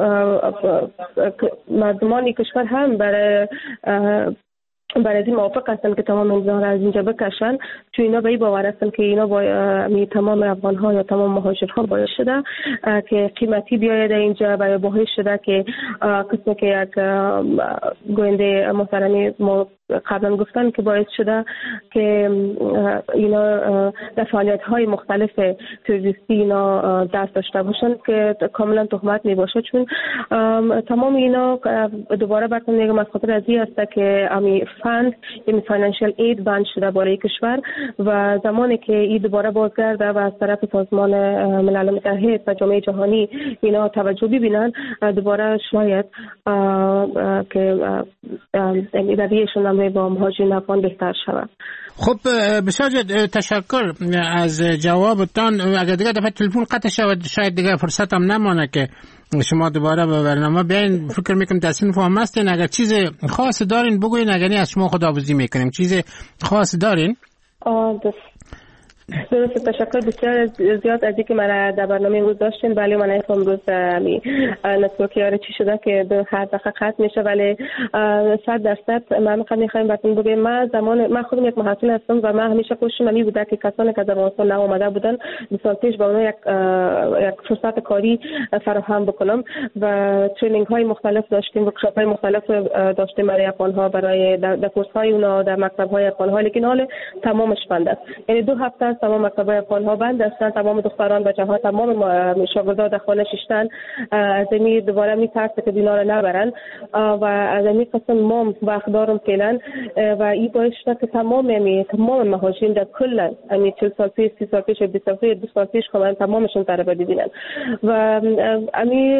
مردمان کشور هم برای برای این موافق هستن که تمام امضاها را از اینجا بکشن، چون اینا به این باور هستن که اینا با تمام افغان ها یا تمام مهاجرها باعث شده که قیمتی بیاید اینجا و باعث شده که قسمی که یک گوینده محترمی ما قبلا گفتن که باعث شده که اینا در فعالیت های مختلف تروریستی اینا دست داشته باشن که کاملا تهمت می باشه، چون تمام اینا دوباره براتون میگم از خاطر از این هست که امی فند یعنی فاینانشل اید بند شده برای کشور و زمانی که این دوباره بازگرده و از طرف سازمان ملل متحد و جامعه جهانی اینا توجه ببینن، دوباره شاید که رویشون با مهاجرین افغان بهتر شود. خب بسیار تشکر از جوابتان. اگر دیگه دفعه تلفن قطع شود شاید دیگه فرصت هم نمانه که شما دوباره به برنامه بیاین. فکر میکنم تصمیم فهم هستین. اگر چیز خاص دارین بگوین، اگر نه از شما خداحافظی میکنیم. چیز خاص دارین؟ آه درست درست تشکر بسیار زیاد از اینکه من در برنامه امروز داشتین. ولی من این امروز می نتورکی آره چی شده که دو هر دقیقه قطع میشه، ولی صد درصد من میخوایم بهتون بگم من زمان من خودم یک محصول هستم و من همیشه کوششم می بوده که کسانی که در افغانستان اومده بودن دو سال پیش با اونها یک یک فرصت کاری فراهم بکنم و ترینینگ های مختلف داشتیم، ورکشاپ های مختلف داشتیم برای افغان ها، برای در کورس های اونها در مکتب های افغان ها، لیکن حال تمامش بند است. یعنی دو هفته تمام مکتب افغان ها بند هستند، تمام دختران بچه ها تمام شاگردان در خانه شیشتن، از این دوباره میترسه که دینا رو نبرن و از این قسم ما وقت دارم فعلا و این باعث شده که تمام یعنی تمام مهاجرین در کل یعنی چهل سال پیش، سی سال پیش، بیست سال پیش، دو سال پیش کاملا تمامشون طلبه ببینن و امی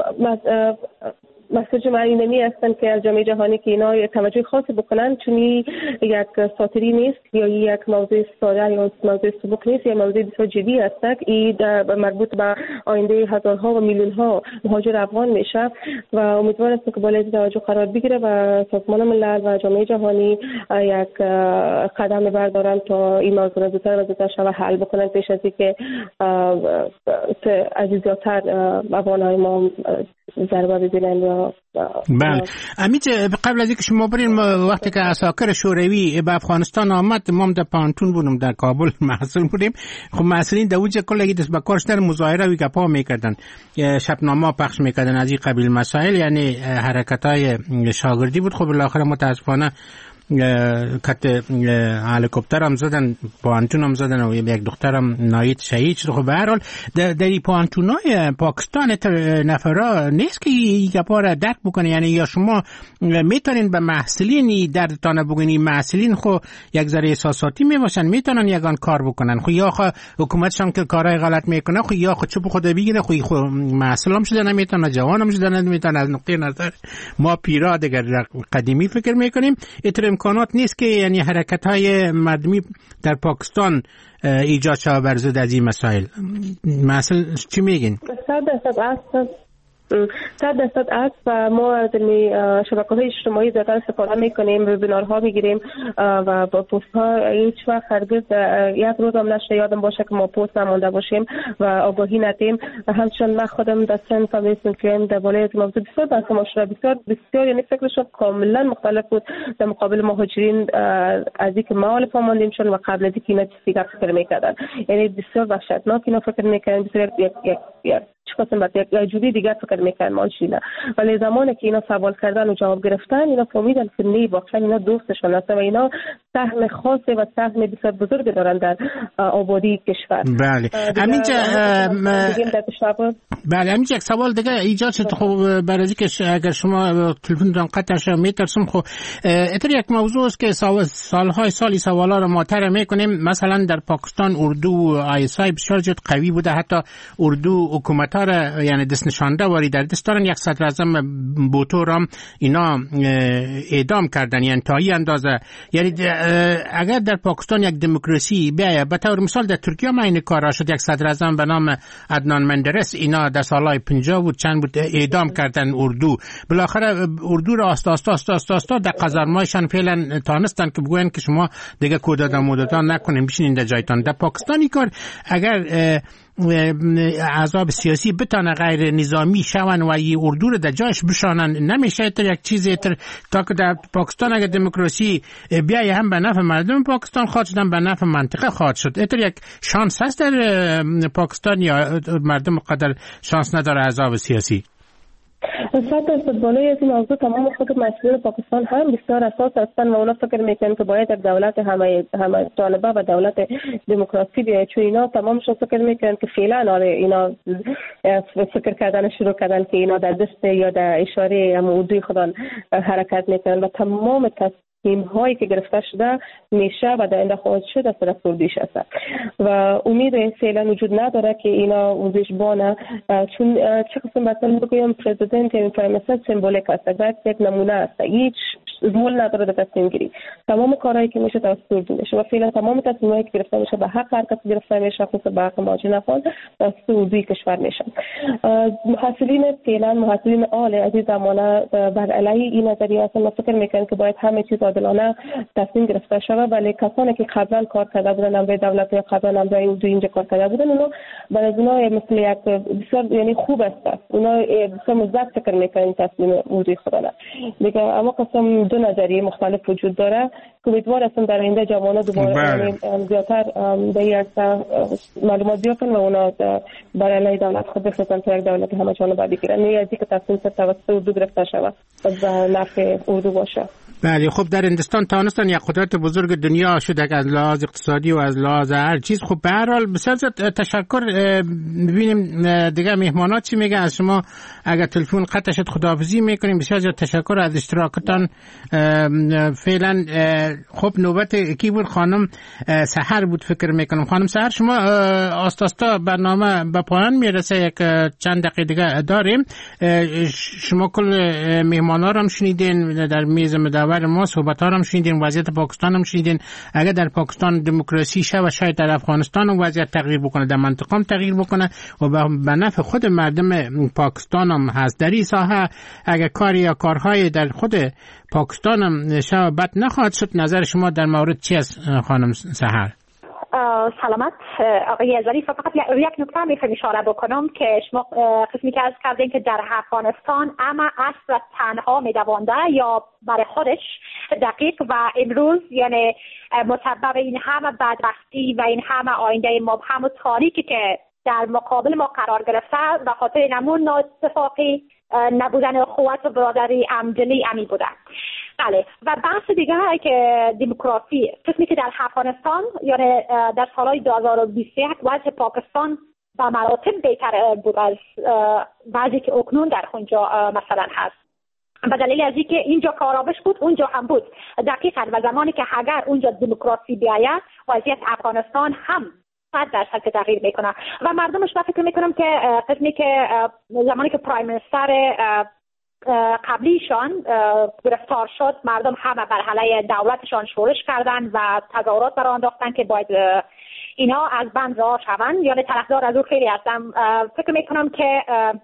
مسئله من اینمی هستن که از جامعه جهانی که اینا توجه خاصی بکنن، چون یک ساتری نیست یا یک موضوع ساده یا موضوع سبک نیست، یا موضوع بسیار جدی هست. این مربوط به آینده هزارها و میلیون ها مهاجر افغان میشه و امیدوار هستم که بالای توجه قرار بگیره و سازمان ملل و جامعه جهانی یک قدم بردارن تا این موضوع زودتر و زودتر شود حل بکنن پیش از اینکه از زیادتر افغان‌های ما ضربه ببینن و بله. امیت قبل از اینکه شما برین، وقتی که عساکر شوروی به افغانستان آمد، ما در پانتون بودم در کابل محصول بودیم. خب محصولین در اونجا کلی دست به کارش در مظاهره و گپا میکردن، شبنامه پخش میکردن از این قبیل مسائل، یعنی حرکت‌های شاگردی بود. خب بالاخره متاسفانه کت هلیکوپتر هم زدن، پانتون هم زدن و یک دخترم نایت شهید شد. خب به هر حال در این پانتونای پاکستان نفرا نیست که این گپا را درک بکنه. یعنی یا شما میتونین به محصلین دردتان بگین، محصلین خو یک ذره احساساتی میباشن، میتونن یگان کار بکنن. خو یا خو حکومتشان که کارهای غلط میکنه، خو یا خو چوب خود بگیره، خو خو محصلام شده نمیتونه، جوانم شده نمیتونه. از نقطه نظر ما پیرا دیگر قدیمی فکر میکنیم، امکانات نیست که یعنی حرکت‌های مردمی در پاکستان ایجاد شود بر ضد از این مسائل. مثلا چی میگین؟ صد درصد است، صد درصد است و ما از شبکه‌های اجتماعی زیادتر استفاده میکنیم، وبینارها میگیریم و با پست‌ها هیچ وقت هرگز یک روز هم نشه یادم باشه که ما پست نمونده باشیم و آگاهی ندیم. و همچنین من خودم در سن فامیلیسم که در بالای از موضوع بسیار بحث مشابه بسیار بسیار یعنی فکرشون کاملا مختلف بود در مقابل مهاجرین از اینکه ما الف ماندیم شون و قبل از اینکه اینا چیزی فکر میکردن. یعنی بسیار وحشتناک اینا فکر میکردن، بسیار یک یک یک چقدر بعد یک جوری دیگر فکر میکنن ماشینا. ولی زمانی که اینا سوال کردن و جواب گرفتن، اینا فهمیدن که نه واقعا اینا دوستشون هستن و اینا سهم خاصه و سهم بسیار بزرگ دارن در آبادی کشور. بله. همینجا بله همینجا یک سوال دیگه ایجاد شد. خب برای اینکه اگر شما تلفنتون قطع شه میترسم، خب اتر یک موضوع است که سالهای سالی سوالا رو مطرح میکنیم. مثلا در پاکستان اردو و آیسای بسیار جد قوی بوده، حتی اردو حکومت یعنی دست نشانده واری در دست دارن. یک صدر اعظم بوتو رام اینا اعدام کردن، یعنی تا این اندازه. یعنی اگر در پاکستان یک دموکراسی بیاید، به طور مثال در ترکیه ما این کار شد، یک صدر اعظم به نام عدنان مندرس اینا در سالهای پنجاه بود چند بود اعدام کردن اردو. بالاخره اردو را آستا آستا آستا آستا, آستا در قزارمایشان فعلا تانستن که بگوین که شما دیگه کودتا مودتا نکنین، بشینین در جایتان. در پاکستانی کار اگر احزاب سیاسی بتانه غیر نظامی شون و ای اردو رو در جایش بشانن، نمیشه تا یک چیزی تر تا که در پاکستان اگر دموکراسی بیای هم به نفع مردم پاکستان خواهد شدن، به نفع منطقه خواهد شد. اتر یک شانس هست در پاکستان یا مردم قدر شانس نداره احزاب سیاسی؟ صد درصد بالای از این موضوع تمام خود مسئولین پاکستان هم بسیار اساس هستند و اونا فکر میکنن که باید یک دولت همه همه جانبه و دولت دموکراسی بیاید، چون اینا تمامشون فکر میکنن که فعلا آره اینا فکر کردن شروع کردن که اینا در دست یا در اشاره موضوع خودان حرکت میکنن و تمام تیم هایی که گرفته شده میشه و در آینده خواهد شد از طرف کردیش هست و امید فعلا وجود نداره که اینا وزش بانه، چون چه قسم مثلا بگویم پرزیدنت یا پرایم منیستر سمبولیک هست، باید یک نمونه است، هیچ رول نداره در تصمیم گیری. تمام کارهایی که میشه توسط کردی میشه و فعلا تمام تصمیمایی که گرفته میشه به حق هر کسی گرفته میشه، خصوصا به حق مهاجرین افغان توسط اردوی کشور میشه. محصلین فعلا محصلین عالی از این زمانه بر علیه این نظریه هستن، فکر میکنن که باید همه چیز عادلانه تصمیم گرفته شود، ولی کسانی که قبلا کار کرده بودن نمره دولت یا قبلا نمره اردو اینجا کار کرده بودن، اونا برای اونا مثل یک بسیار یعنی خوب است، اونا بسیار مثبت فکر میکنن تصمیم اردوی خودانه دیگه. اما قسم دو نظریه مختلف وجود داره که امیدوار هستم در آینده جوانان دوباره زیادتر به این معلومات بیابن و اونا برای علیه دولت خود بخواستن که یک دولت همه جانبه بگیرن، نه از اینکه تصمیم توسط اردو گرفته شود و به نفع اردو باشه. بله. خب در هندوستان تانستان یک قدرت بزرگ دنیا شده از لحاظ اقتصادی و از لحاظ هر چیز. خب به هر حال بسیار تشکر. ببینیم دیگه مهمانات چی میگن از شما. اگر تلفن قطع شد خداحافظی میکنیم. بسیار تشکر از اشتراکتان. فعلا خب نوبت کی بود؟ خانم سحر بود فکر میکنم. خانم سحر شما آستاستا برنامه به پایان میرسه، یک چند دقیقه دیگه داریم. شما کل مهمانا رو هم شنیدین در میز مدور ما، صحبت ها رو هم شنیدین، وضعیت پاکستان هم شنیدین. اگر در پاکستان دموکراسی شه و شاید در افغانستان هم وضعیت تغییر بکنه، در منطقه هم تغییر بکنه و به نفع خود مردم پاکستان هم هست. در این ساحه اگر کاری یا کارهای در خود پاکستان هم شه بد نخواهد شد. نظر شما در مورد چی است خانم سحر؟ سلامت آقای ظریف. فقط یک نکته میخوام اشاره بکنم که شما قسمی که از کردین که در افغانستان اما اصل تنها میدوانده یا برای خودش دقیق و امروز یعنی مسبب این همه بدبختی و این همه آینده مبهم و تاریکی که در مقابل ما قرار گرفته و خاطر نمون ناتفاقی نبودن اخوت و برادری همدلی امی بوده. بله، و بحث دیگه که دموکراسی قسمی که در افغانستان یعنی در سالهای دو هزار و بیست و یک وضع پاکستان به مراتب بهتر بود از وضعی که اکنون در اونجا مثلا هست. به دلیل از اینکه اینجا کارآمد بود اونجا هم بود دقیقاً، و زمانی که اگر اونجا دموکراسی بیاید وضعیت افغانستان هم صد درصد که تغییر میکنه و مردمش با فکر میکنم که قسمی که زمانی که پرایم منستر قبلیشان گرفتار شد مردم همه بر علیه دولتشان شورش کردن و تظاهرات برآورده انداختن که باید اینا از بند رها شوند. یعنی طرفدار از او خیلی هستم. فکر میکنم که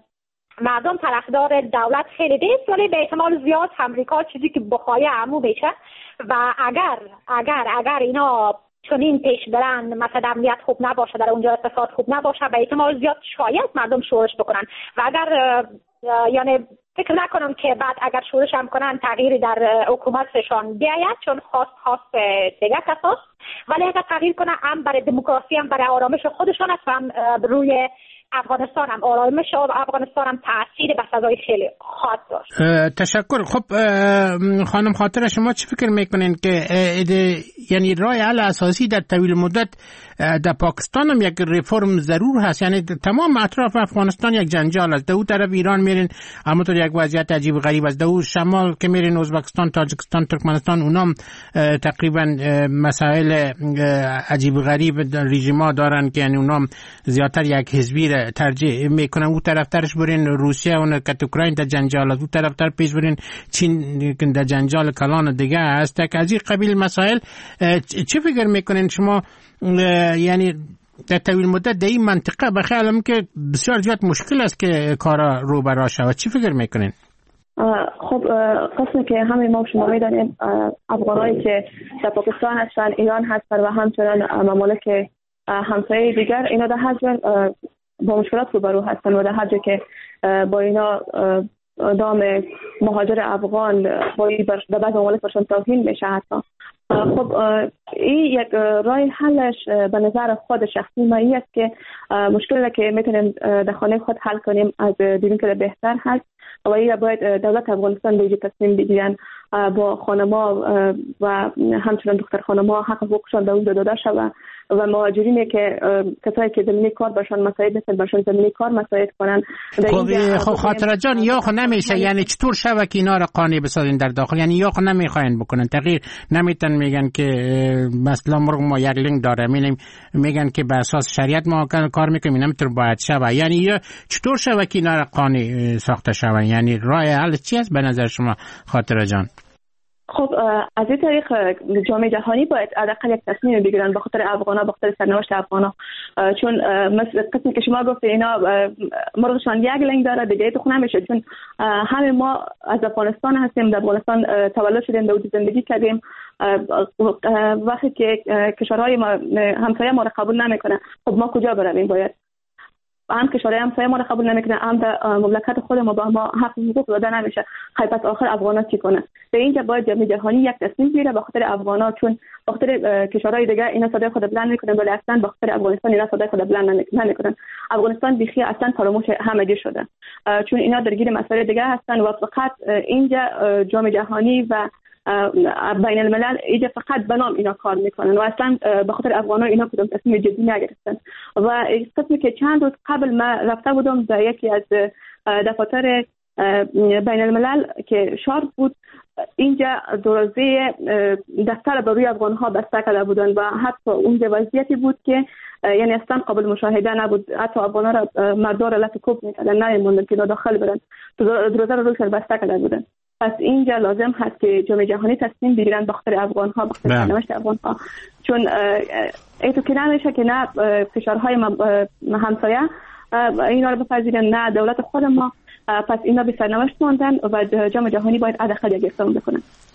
مردم طرفدار دولت خیلی نیست، ولی به احتمال زیاد امریکا چیزی که بخواه عمو بشه و اگر اگر اگر اینا چنین پیش برن مثلا امنیت خوب نباشه در اونجا، اقتصاد خوب نباشه، به احتمال زیاد شاید مردم شورش بکنن و اگر یعنی فکر نکنم که بعد اگر شورش هم کنن تغییری در حکومتشان بیاید، چون خواست خواست دیگه کساست، ولی اگر تغییر کنن هم برای دموکراسی هم برای آرامش خودشان است و هم روی افغانستان هم آرامش افغانستان هم تأثیر به سزای خیلی خواهد داشت. تشکر. خب خانم خاطره، شما چی فکر میکنین که یعنی راه حل اساسی در طویل مدت در پاکستان هم یک ریفرم ضرور هست؟ یعنی تمام اطراف افغانستان یک جنجال است. در اون طرف ایران میرین اما تو یک وضعیت عجیب غریب است، در اون شمال که میرین ازبکستان، تاجیکستان، ترکمنستان، اونام تقریبا مسائل عجیب غریب رژیما دارن که یعنی اونام زیاتر یک حزبی ترجیح میکنن. اون طرف ترش برین روسیه اون که اوکراین در جنجال است، اون طرف تر پیش برین چین در جنجال کلان دیگه است. که از این قبیل مسائل چی فکر میکنین شما؟ یعنی در طویل مدت در این منطقه بخیالم که بسیار زیاد مشکل است که کارا رو برا شود. چی فکر میکنین؟ خب قسمی که همه ما شما میدانیم افغانایی که در پاکستان هستن، ایران هستن و همچنان ممالک همسایه دیگر، اینا در هر جا با مشکلات روبرو هستن و در هر جا که با اینا دام مهاجر افغان با در بعض ممالک برشان توهین میشه حتی. خب این یک راه حلش به نظر خود شخصی ما این است که مشکلی که میتونیم در خانه خود حل کنیم از دیدیم که بهتر هست و این باید دولت افغانستان به تصمیم بگیرن با خانما و همچنان دختر خانما حق حقوقشان به اونجا داده شود و مهاجرینی که کسایی که زمینی کار برشان مساعد نیستن برشان زمینی کار مساعد کنن. خب خاطره جان، یا خو نمیشه یعنی چطور شوه که اینا را قانع بسازین در داخل؟ یعنی یا خو نمیخواین بکنن تغییر نمیتن، میگن که مثلا مرغ ما یک لنگ داره، میگن میگن که به اساس شریعت ما کار میکنیم نمیتونه باید شوه. یعنی یا چطور شوه که اینا را قانع ساخته شوه؟ یعنی راه حل چی است به نظر شما خاطره جان؟ خب از این طریق جامعه جهانی باید حداقل یک تصمیم بگیرن به خاطر افغانا، به خاطر سرنوشت افغانا، چون مثل قسمی که شما گفت اینا مرغشان یک لنگ داره دیگه تو خونه نمیشه، چون همه ما از افغانستان هستیم، در افغانستان تولد شدیم، در زندگی کردیم. وقتی که کشورهای ما همسایه ما را قبول نمیکنه، خب ما کجا برویم؟ باید هم کشورهای همسایه ما را قبول نمیکنه، هم در مملکت خود ما با ما حق حقوق داده نمیشه. خیلی پس آخر افغانا چی کنه؟ به اینجا باید جامعه جهانی یک تصمیم بگیره به خاطر افغانا، چون به خاطر کشورهای دیگه اینا صدای خود بلند میکنن ولی اصلا به خاطر افغانستان اینا صدای خود بلند نمیکنن. افغانستان بیخی اصلا فراموش همگی شده، چون اینا درگیر مسائل دیگه هستن و فقط اینجا جامعه جهانی و بین الملل ایجا فقط به نام اینا کار میکنن و اصلا به خاطر افغان‌ها اینا کدام تصمیم جدی نگرفتن. و قسمی که چند روز قبل ما رفته بودم در یکی از دفاتر بین الملل که شارپ بود، اینجا دروازه دفتر به روی افغان‌ها بسته کرده بودن و حتی اونجا وضعیتی بود که یعنی اصلا قابل مشاهده نبود. حتی افغان‌ها را مردار لط کوب میکردن، نمی‌موندن که داخل برن، دروازه رو روشن بسته کرده بودن. پس اینجا لازم هست که جامعه جهانی تصمیم بگیرن به خاطر افغان‌ها، به خاطر سرنوشت افغان‌ها، چون ایتو که نمیشه که نه کشورهای همسایه اینا رو بپذیرن نه دولت خود ما. پس اینا به سرنوشت ماندن و جامعه جهانی باید حداقل یک اقدام بکنن.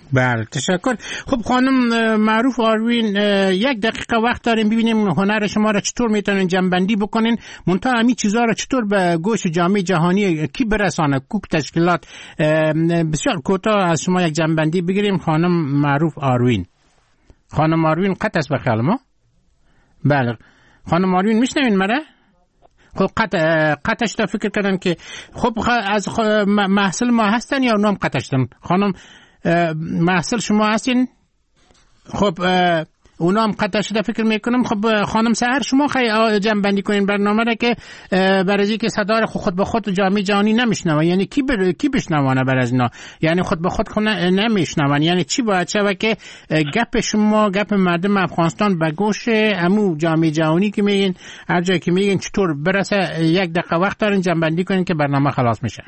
بله تشکر. خب خانم معروف آروین، یک دقیقه وقت داریم ببینیم هنر شما را چطور میتونین جنبندی بکنین، منتها همین چیزها را چطور به گوش جامعه جهانی کی برسانه، کوک تشکیلات. بسیار کوتاه از شما یک جنبندی بگیریم. خانم معروف آروین. خانم آروین قطع است بخیال ما؟ بله خانم آروین میشنوین مرا؟ خب قطع قطعش تا فکر کردن که خب از محصل ما هستن یا اونام قطع شدن. خانم محصل شما هستین؟ خب اونا هم قطع شده فکر میکنم. خب خانم سحر شما خیلی جنبندی کنین برنامه را که برای که صدا خود, خود به خود جامعه جهانی نمیشنوه، یعنی کی بر... کی بشنوانه بر از اینا، یعنی خود به خود نمیشنوان، یعنی چی باید شوه که گپ شما گپ مردم افغانستان به گوش امو جامعه جهانی که میگین هر جایی که میگین چطور برسه؟ یک دقیقه وقت دارین جنبندی کنین که برنامه خلاص میشه.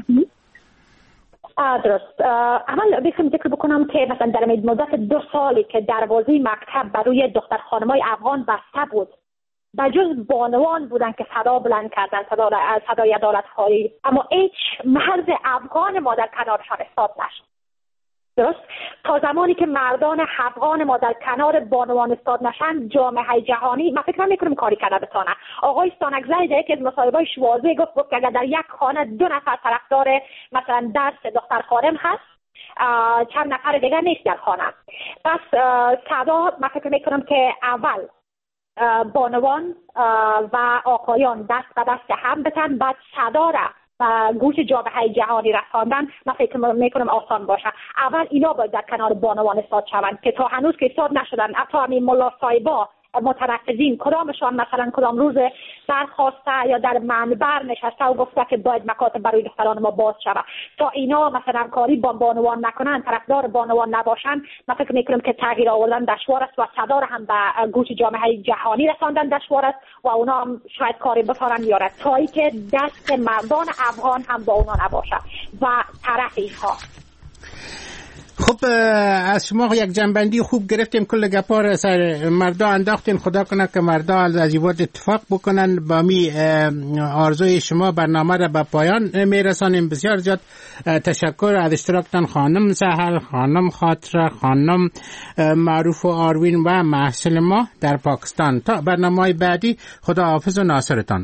درست. اول بخوام ذکر بکنم که مثلا در مدت دو سالی که دروازه مکتب برای دختر خانمای افغان بسته بود، بجز بانوان بودن که صدا بلند کردن، صدا صدای عدالت خواهی، اما هیچ مرد افغان ما در کنارشان ایستاد نشد. درست؟ تا زمانی که مردان افغان ما در کنار بانوان ایستاد نشن، جامعه جهانی من فکر نمی‌کنم کاری کرده بتونه. آقای ستانکزی در یکی از مصاحبه‌های شوازه گفت گفت که اگر در یک خانه دو نفر طرفدار مثلا درس دختر خانم هست، چند نفر دیگر نیست در خانه. پس صدا من فکر می‌کنم که اول بانوان و آقایان دست به دست هم بتن، بعد صدا را و گوش جامعه جهانی رساندن من فکر میکنم آسان باشه. اول اینا باید در کنار بانوان ایستاد شوند که تا هنوز که ایستاد نشدن. حتی همین ملا صاحبا متنفذین کدامشان مثلا کدام روز برخواسته یا در منبر نشسته و گفته که باید مکاتب برای دختران ما باز شود، تا اینا مثلا کاری با بانوان نکنن، طرفدار بانوان نباشن، من فکر میکنم که تغییر آوردن دشوار است و صدا را هم به گوش جامعه جهانی رساندن دشوار است و اونا هم شاید کاری بتونن بیارن تا ای که دست مردان افغان هم با اونا نباشه و طرف اینها. خب از شما یک جنبندی خوب گرفتیم، کل گپا را سر مردا انداختین. خدا کنه که مردا از عجیبات اتفاق بکنن. با می آرزوی شما برنامه را به پایان میرسانیم. بسیار زیاد تشکر از اشتراکتان خانم سحر، خانم خاطره، خانم معروف آروین و محصل ما در پاکستان. تا برنامه بعدی خدا حافظ و ناصرتان.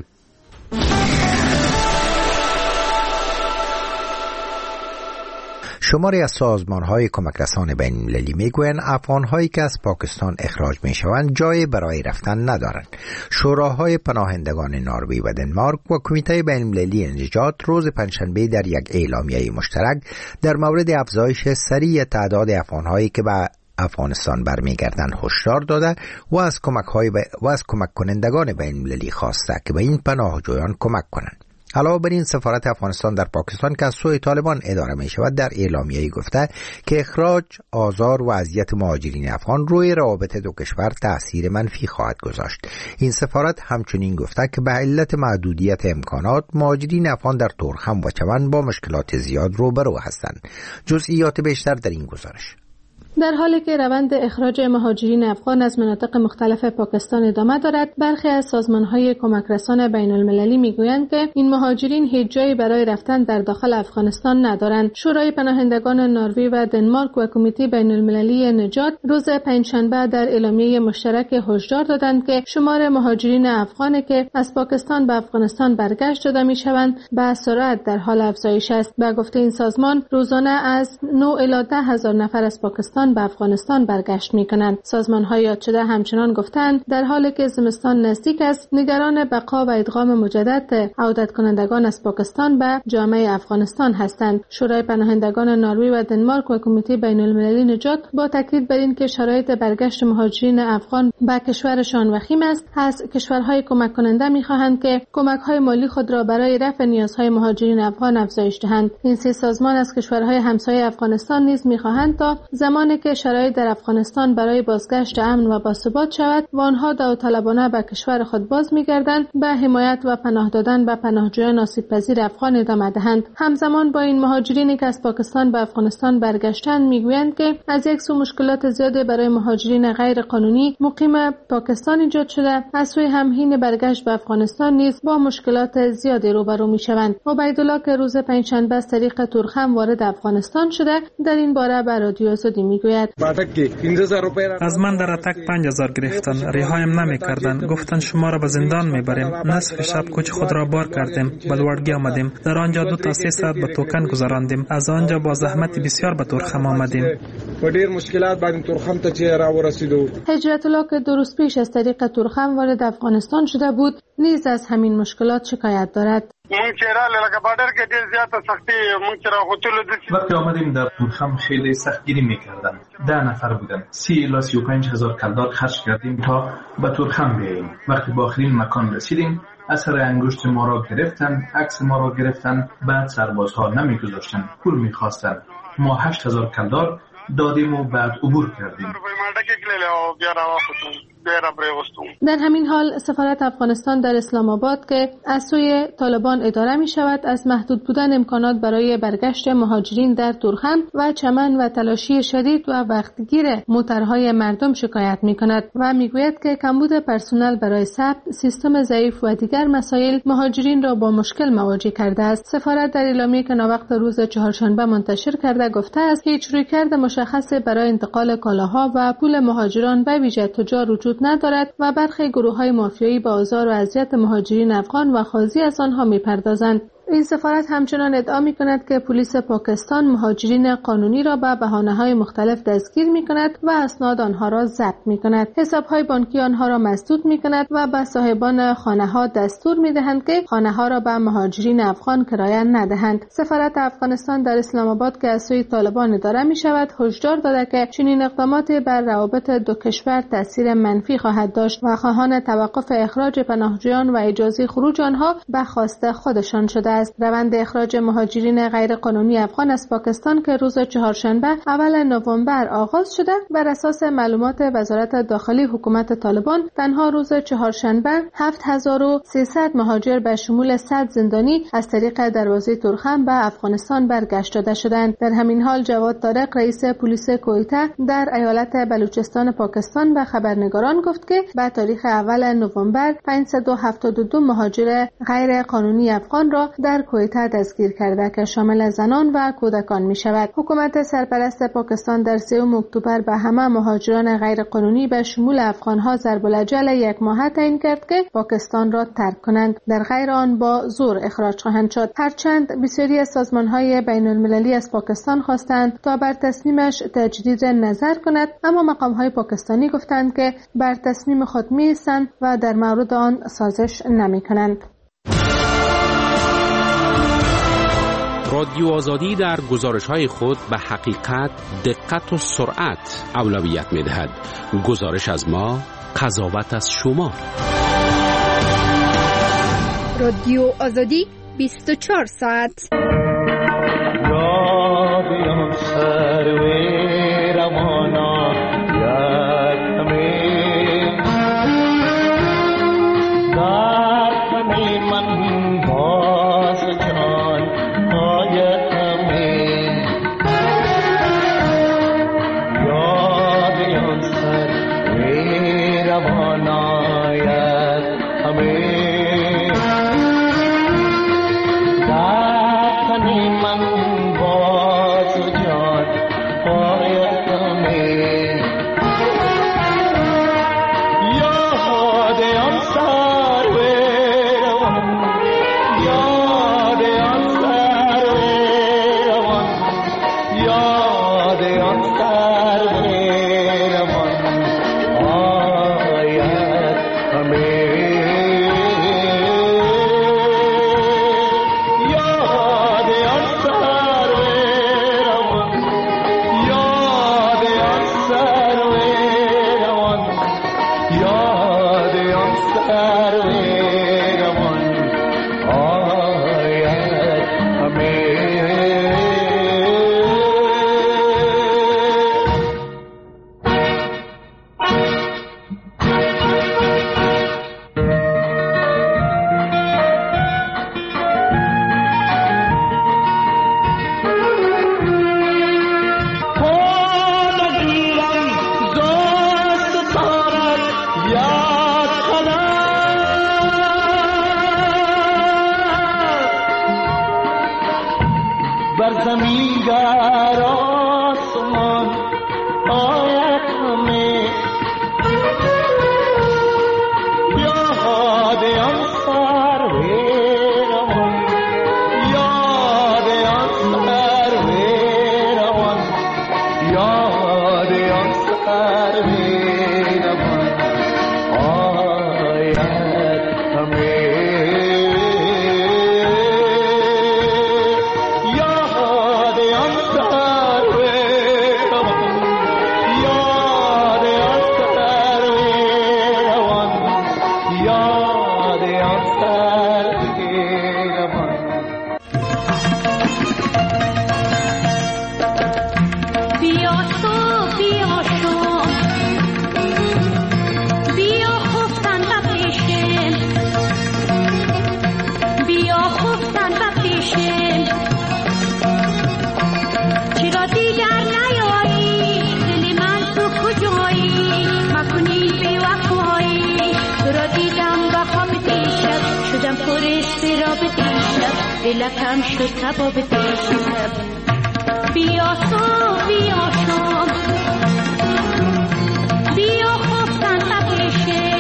شماری از سازمان‌های کمک رسان بین‌المللی میگویند افغان‌هایی که از پاکستان اخراج می‌شوند جای برای رفتن ندارند. شوراهای پناهندگان نروژ و دنمارک و کمیته بین‌المللی نجات روز پنجشنبه در یک اعلامیه مشترک در مورد افزایش سریع تعداد افغان‌هایی که به افغانستان برمیگردند هشدار داده و از کمک‌های و از کمک کنندگان بین‌المللی خواسته که به این پناهجویان کمک کنند. علاوه بر این سفارت افغانستان در پاکستان که از سوی طالبان اداره می شود در اعلامیه‌ای گفته که اخراج، آزار و اذیت مهاجرین افغان روی روابط دو کشور تأثیر منفی خواهد گذاشت. این سفارت همچنین گفته که به علت محدودیت امکانات مهاجرین افغان در تورخم و چمن با مشکلات زیاد روبرو هستند. جزئیات بیشتر در این گزارش. در حالی که روند اخراج مهاجرین افغان از مناطق مختلف پاکستان ادامه دارد، برخی از سازمان‌های کمک رسان بین‌المللی می‌گویند که این مهاجرین هیچ جایی برای رفتن در داخل افغانستان ندارند. شورای پناهندگان نروژ و دنمارک و کمیته بین‌المللی نجات روز پنجشنبه در اعلامیه مشترک هشدار دادند که شمار مهاجرین افغانی که از پاکستان به افغانستان برگشت داده می‌شوند به سرعت در حال افزایش است. به گفته این سازمان، روزانه از نه الی ده هزار نفر از پاکستان به افغانستان برگشت می‌کنند. سازمان‌های یاد شده همچنان گفتند در حالی که زمستان نزدیک است، نگران بقا و ادغام مجدد عودت کنندگان از پاکستان به جامعه افغانستان هستند. شورای پناهندگان نروژ و دنمارک و کمیته بین‌المللی نجات با تاکید بر این که شرایط برگشت مهاجرین افغان به کشورشان وخیم است، از کشورهای کمک کننده می‌خواهند که کمک‌های مالی خود را برای رفع نیازهای مهاجرین افغان افزایش دهند. این سه سازمان از کشورهای همسایه افغانستان نیز می‌خواهند تا زمانی که شرایط در افغانستان برای بازگشت امن و باثبات شود و آنها داوطلبانه به کشور خود باز می‌گردند، به حمایت و پناه دادن به پناهجویان آسیب‌پذیر افغان ادامه دهند. همزمان با این مهاجرینی که از پاکستان به افغانستان برگشتند میگویند که از یک سو مشکلات زیادی برای مهاجرین غیر قانونی مقیم پاکستان ایجاد شده، از سوی هم حین برگشت به افغانستان نیز با مشکلات زیادی روبرو میشوند. عبیدالله که روز پنجشنبه از طریق تورخم وارد افغانستان شده در این باره به رادیو آزادی میگوید میگوید از من در اتک پنج هزار گرفتن، رهایم نمیکردند. گفتن شما را به زندان میبریم. نصف شب کوچ خود را بار کردیم، به لوړگی آمدیم. در آنجا دو تا سه ساعت به توکن گذراندیم. از آنجا با زحمت بسیار به تورخم آمدیم. هجرت الله که دو روز پیش از طریق تورخم وارد افغانستان شده بود نیز از همین مشکلات شکایت دارد. وقتی آمدیم در تورخم خیلی سختگیری میکردن. ده نفر بودن. سی الی سی و پنج هزار کلدار خرج کردیم تا به تورخم بیاییم. وقتی به آخرین مکان رسیدیم اثر انگشت ما را گرفتن، عکس ما را گرفتن. بعد سربازها نمیگذاشتن، پول میخواستن. ما هشت هزار کلدار دادیم و بعد عبور کردیم. در همین حال سفارت افغانستان در اسلام آباد که از سوی طالبان اداره می شود از محدود بودن امکانات برای برگشت مهاجرین در تورخم و چمن و تلاشی شدید و وقتگیر موترهای مردم شکایت می کند و می گوید که کمبود پرسنل برای ثبت، سیستم ضعیف و دیگر مسائل مهاجرین را با مشکل مواجه کرده است. سفارت در اعلامیه که ناوقت روز چهارشنبه منتشر کرده گفته است هیچ رویکرد مشخص برای انتقال کالاها و پول مهاجران به ویژه تجار وجود ندارد و برخی گروه‌های مافیایی به آزار و اذیت مهاجرین افغان و خاضی از آنها می‌پردازند. این سفارت همچنان ادعا می‌کند که پلیس پاکستان مهاجرین قانونی را به بهانه‌های مختلف دستگیر می‌کند و اسناد آنها را ضبط می‌کند. حساب‌های بانکی آنها را مسدود می‌کند و به صاحبان خانه‌ها دستور می‌دهند که خانه‌ها را به مهاجرین افغان کرایه ندهند. سفارت افغانستان در اسلام آباد که از سوی طالبان اداره می‌شود هشدار داده که چنین اقدامات بر روابط دو کشور تأثیر منفی خواهد داشت و خواهان توقف اخراج پناهجویان و اجازه خروج آنها به خواسته خودشان شده است. روند اخراج مهاجرین غیرقانونی افغان از پاکستان که روز چهارشنبه اول نوامبر آغاز شده بر اساس معلومات وزارت داخلی حکومت طالبان تنها روز چهارشنبه هفت هزار و سیصد مهاجر به شمول صد زندانی از طریق دروازه تورخم به افغانستان برگشت داده شدند. در همین حال جواد طارق رئیس پلیس کویته در ایالت بلوچستان پاکستان به خبرنگاران گفت که به تاریخ اول نوامبر پانصد و هفتاد و دو مهاجر غیر قانونی افغان را در کویته دستگیر کرده که شامل زنان و کودکان می شود. حکومت سرپرست پاکستان در سوم اکتبر به همه مهاجران غیر قانونی به شمول افغانها ضرب الاجل یک ماه تعیین کرد که پاکستان را ترک کنند. در غیر آن با زور اخراج خواهند شد. هرچند بسیاری از سازمان‌های بین المللی از پاکستان خواستند تا بر تصمیمش تجدید نظر کند، اما مقام‌های پاکستانی گفتند که بر تصمیم خود می‌ایستند و در مورد آن سازش نمی‌کنند. رادیو آزادی در گزارش‌های خود به حقیقت، دقت و سرعت اولویت می‌دهد. گزارش از ما، قضاوت از شما. رادیو آزادی بیست و چهار ساعت. استراب دیشب دلکم شد کباب دیشب بیا صبح بیا شام بیا خفتن تپشه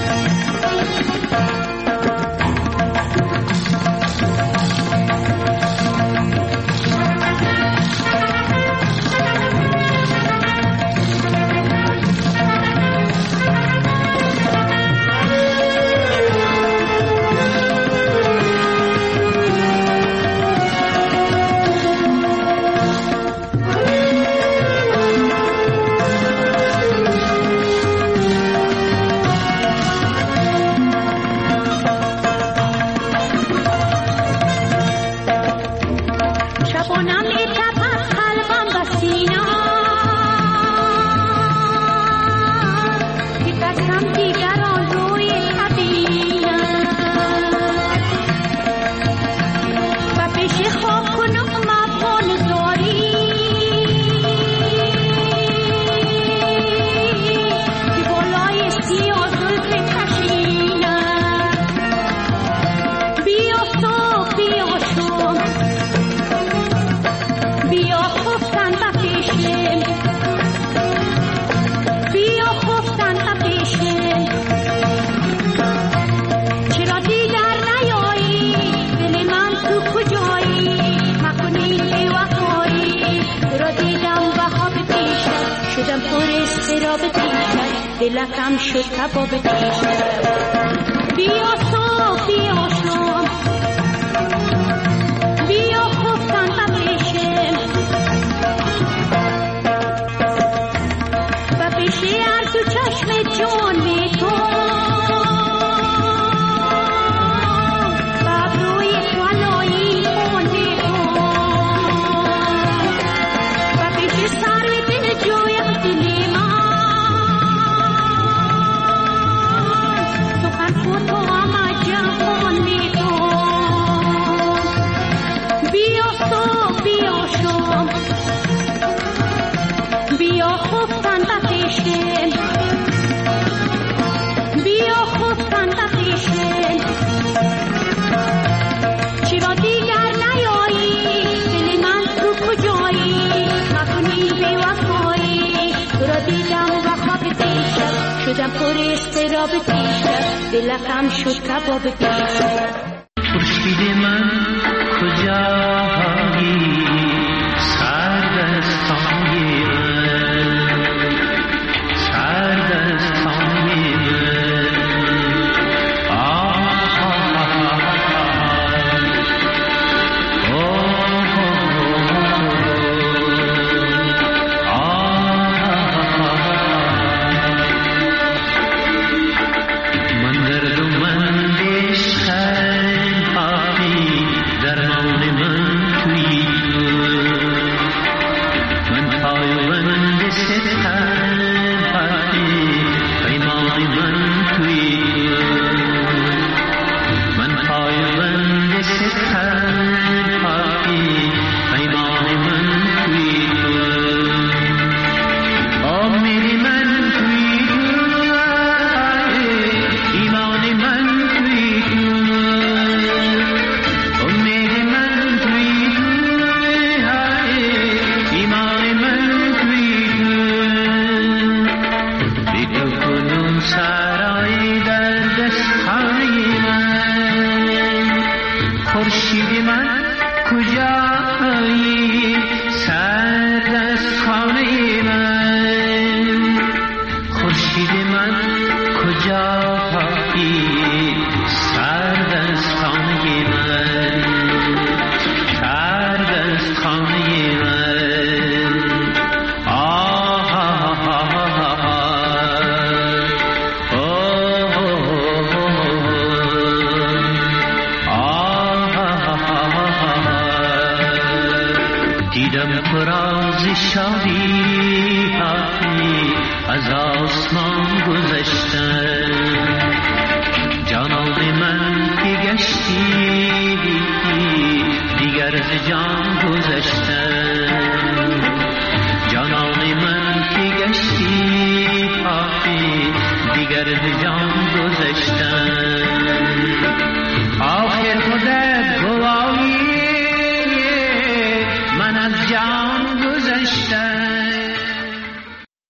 دلکم شد کباب دیشب بیا صبح بیا شام بیا خفتن تپشه و پیشه ارز و چشم جان می تو و ابروی والایی خون می تو و پیشه سر دل جویم دلی من شدم پر استراب دیشب دلکم شد کباب دیشب خورشید من کجایی سردستانی من سردستانی من آه دیدم فراز شاهی از آسمان گذشتن، جانان من که گشتی دیگر ز جان گذشتن، جانان من که گشتی دیگر ز جان گذشتن.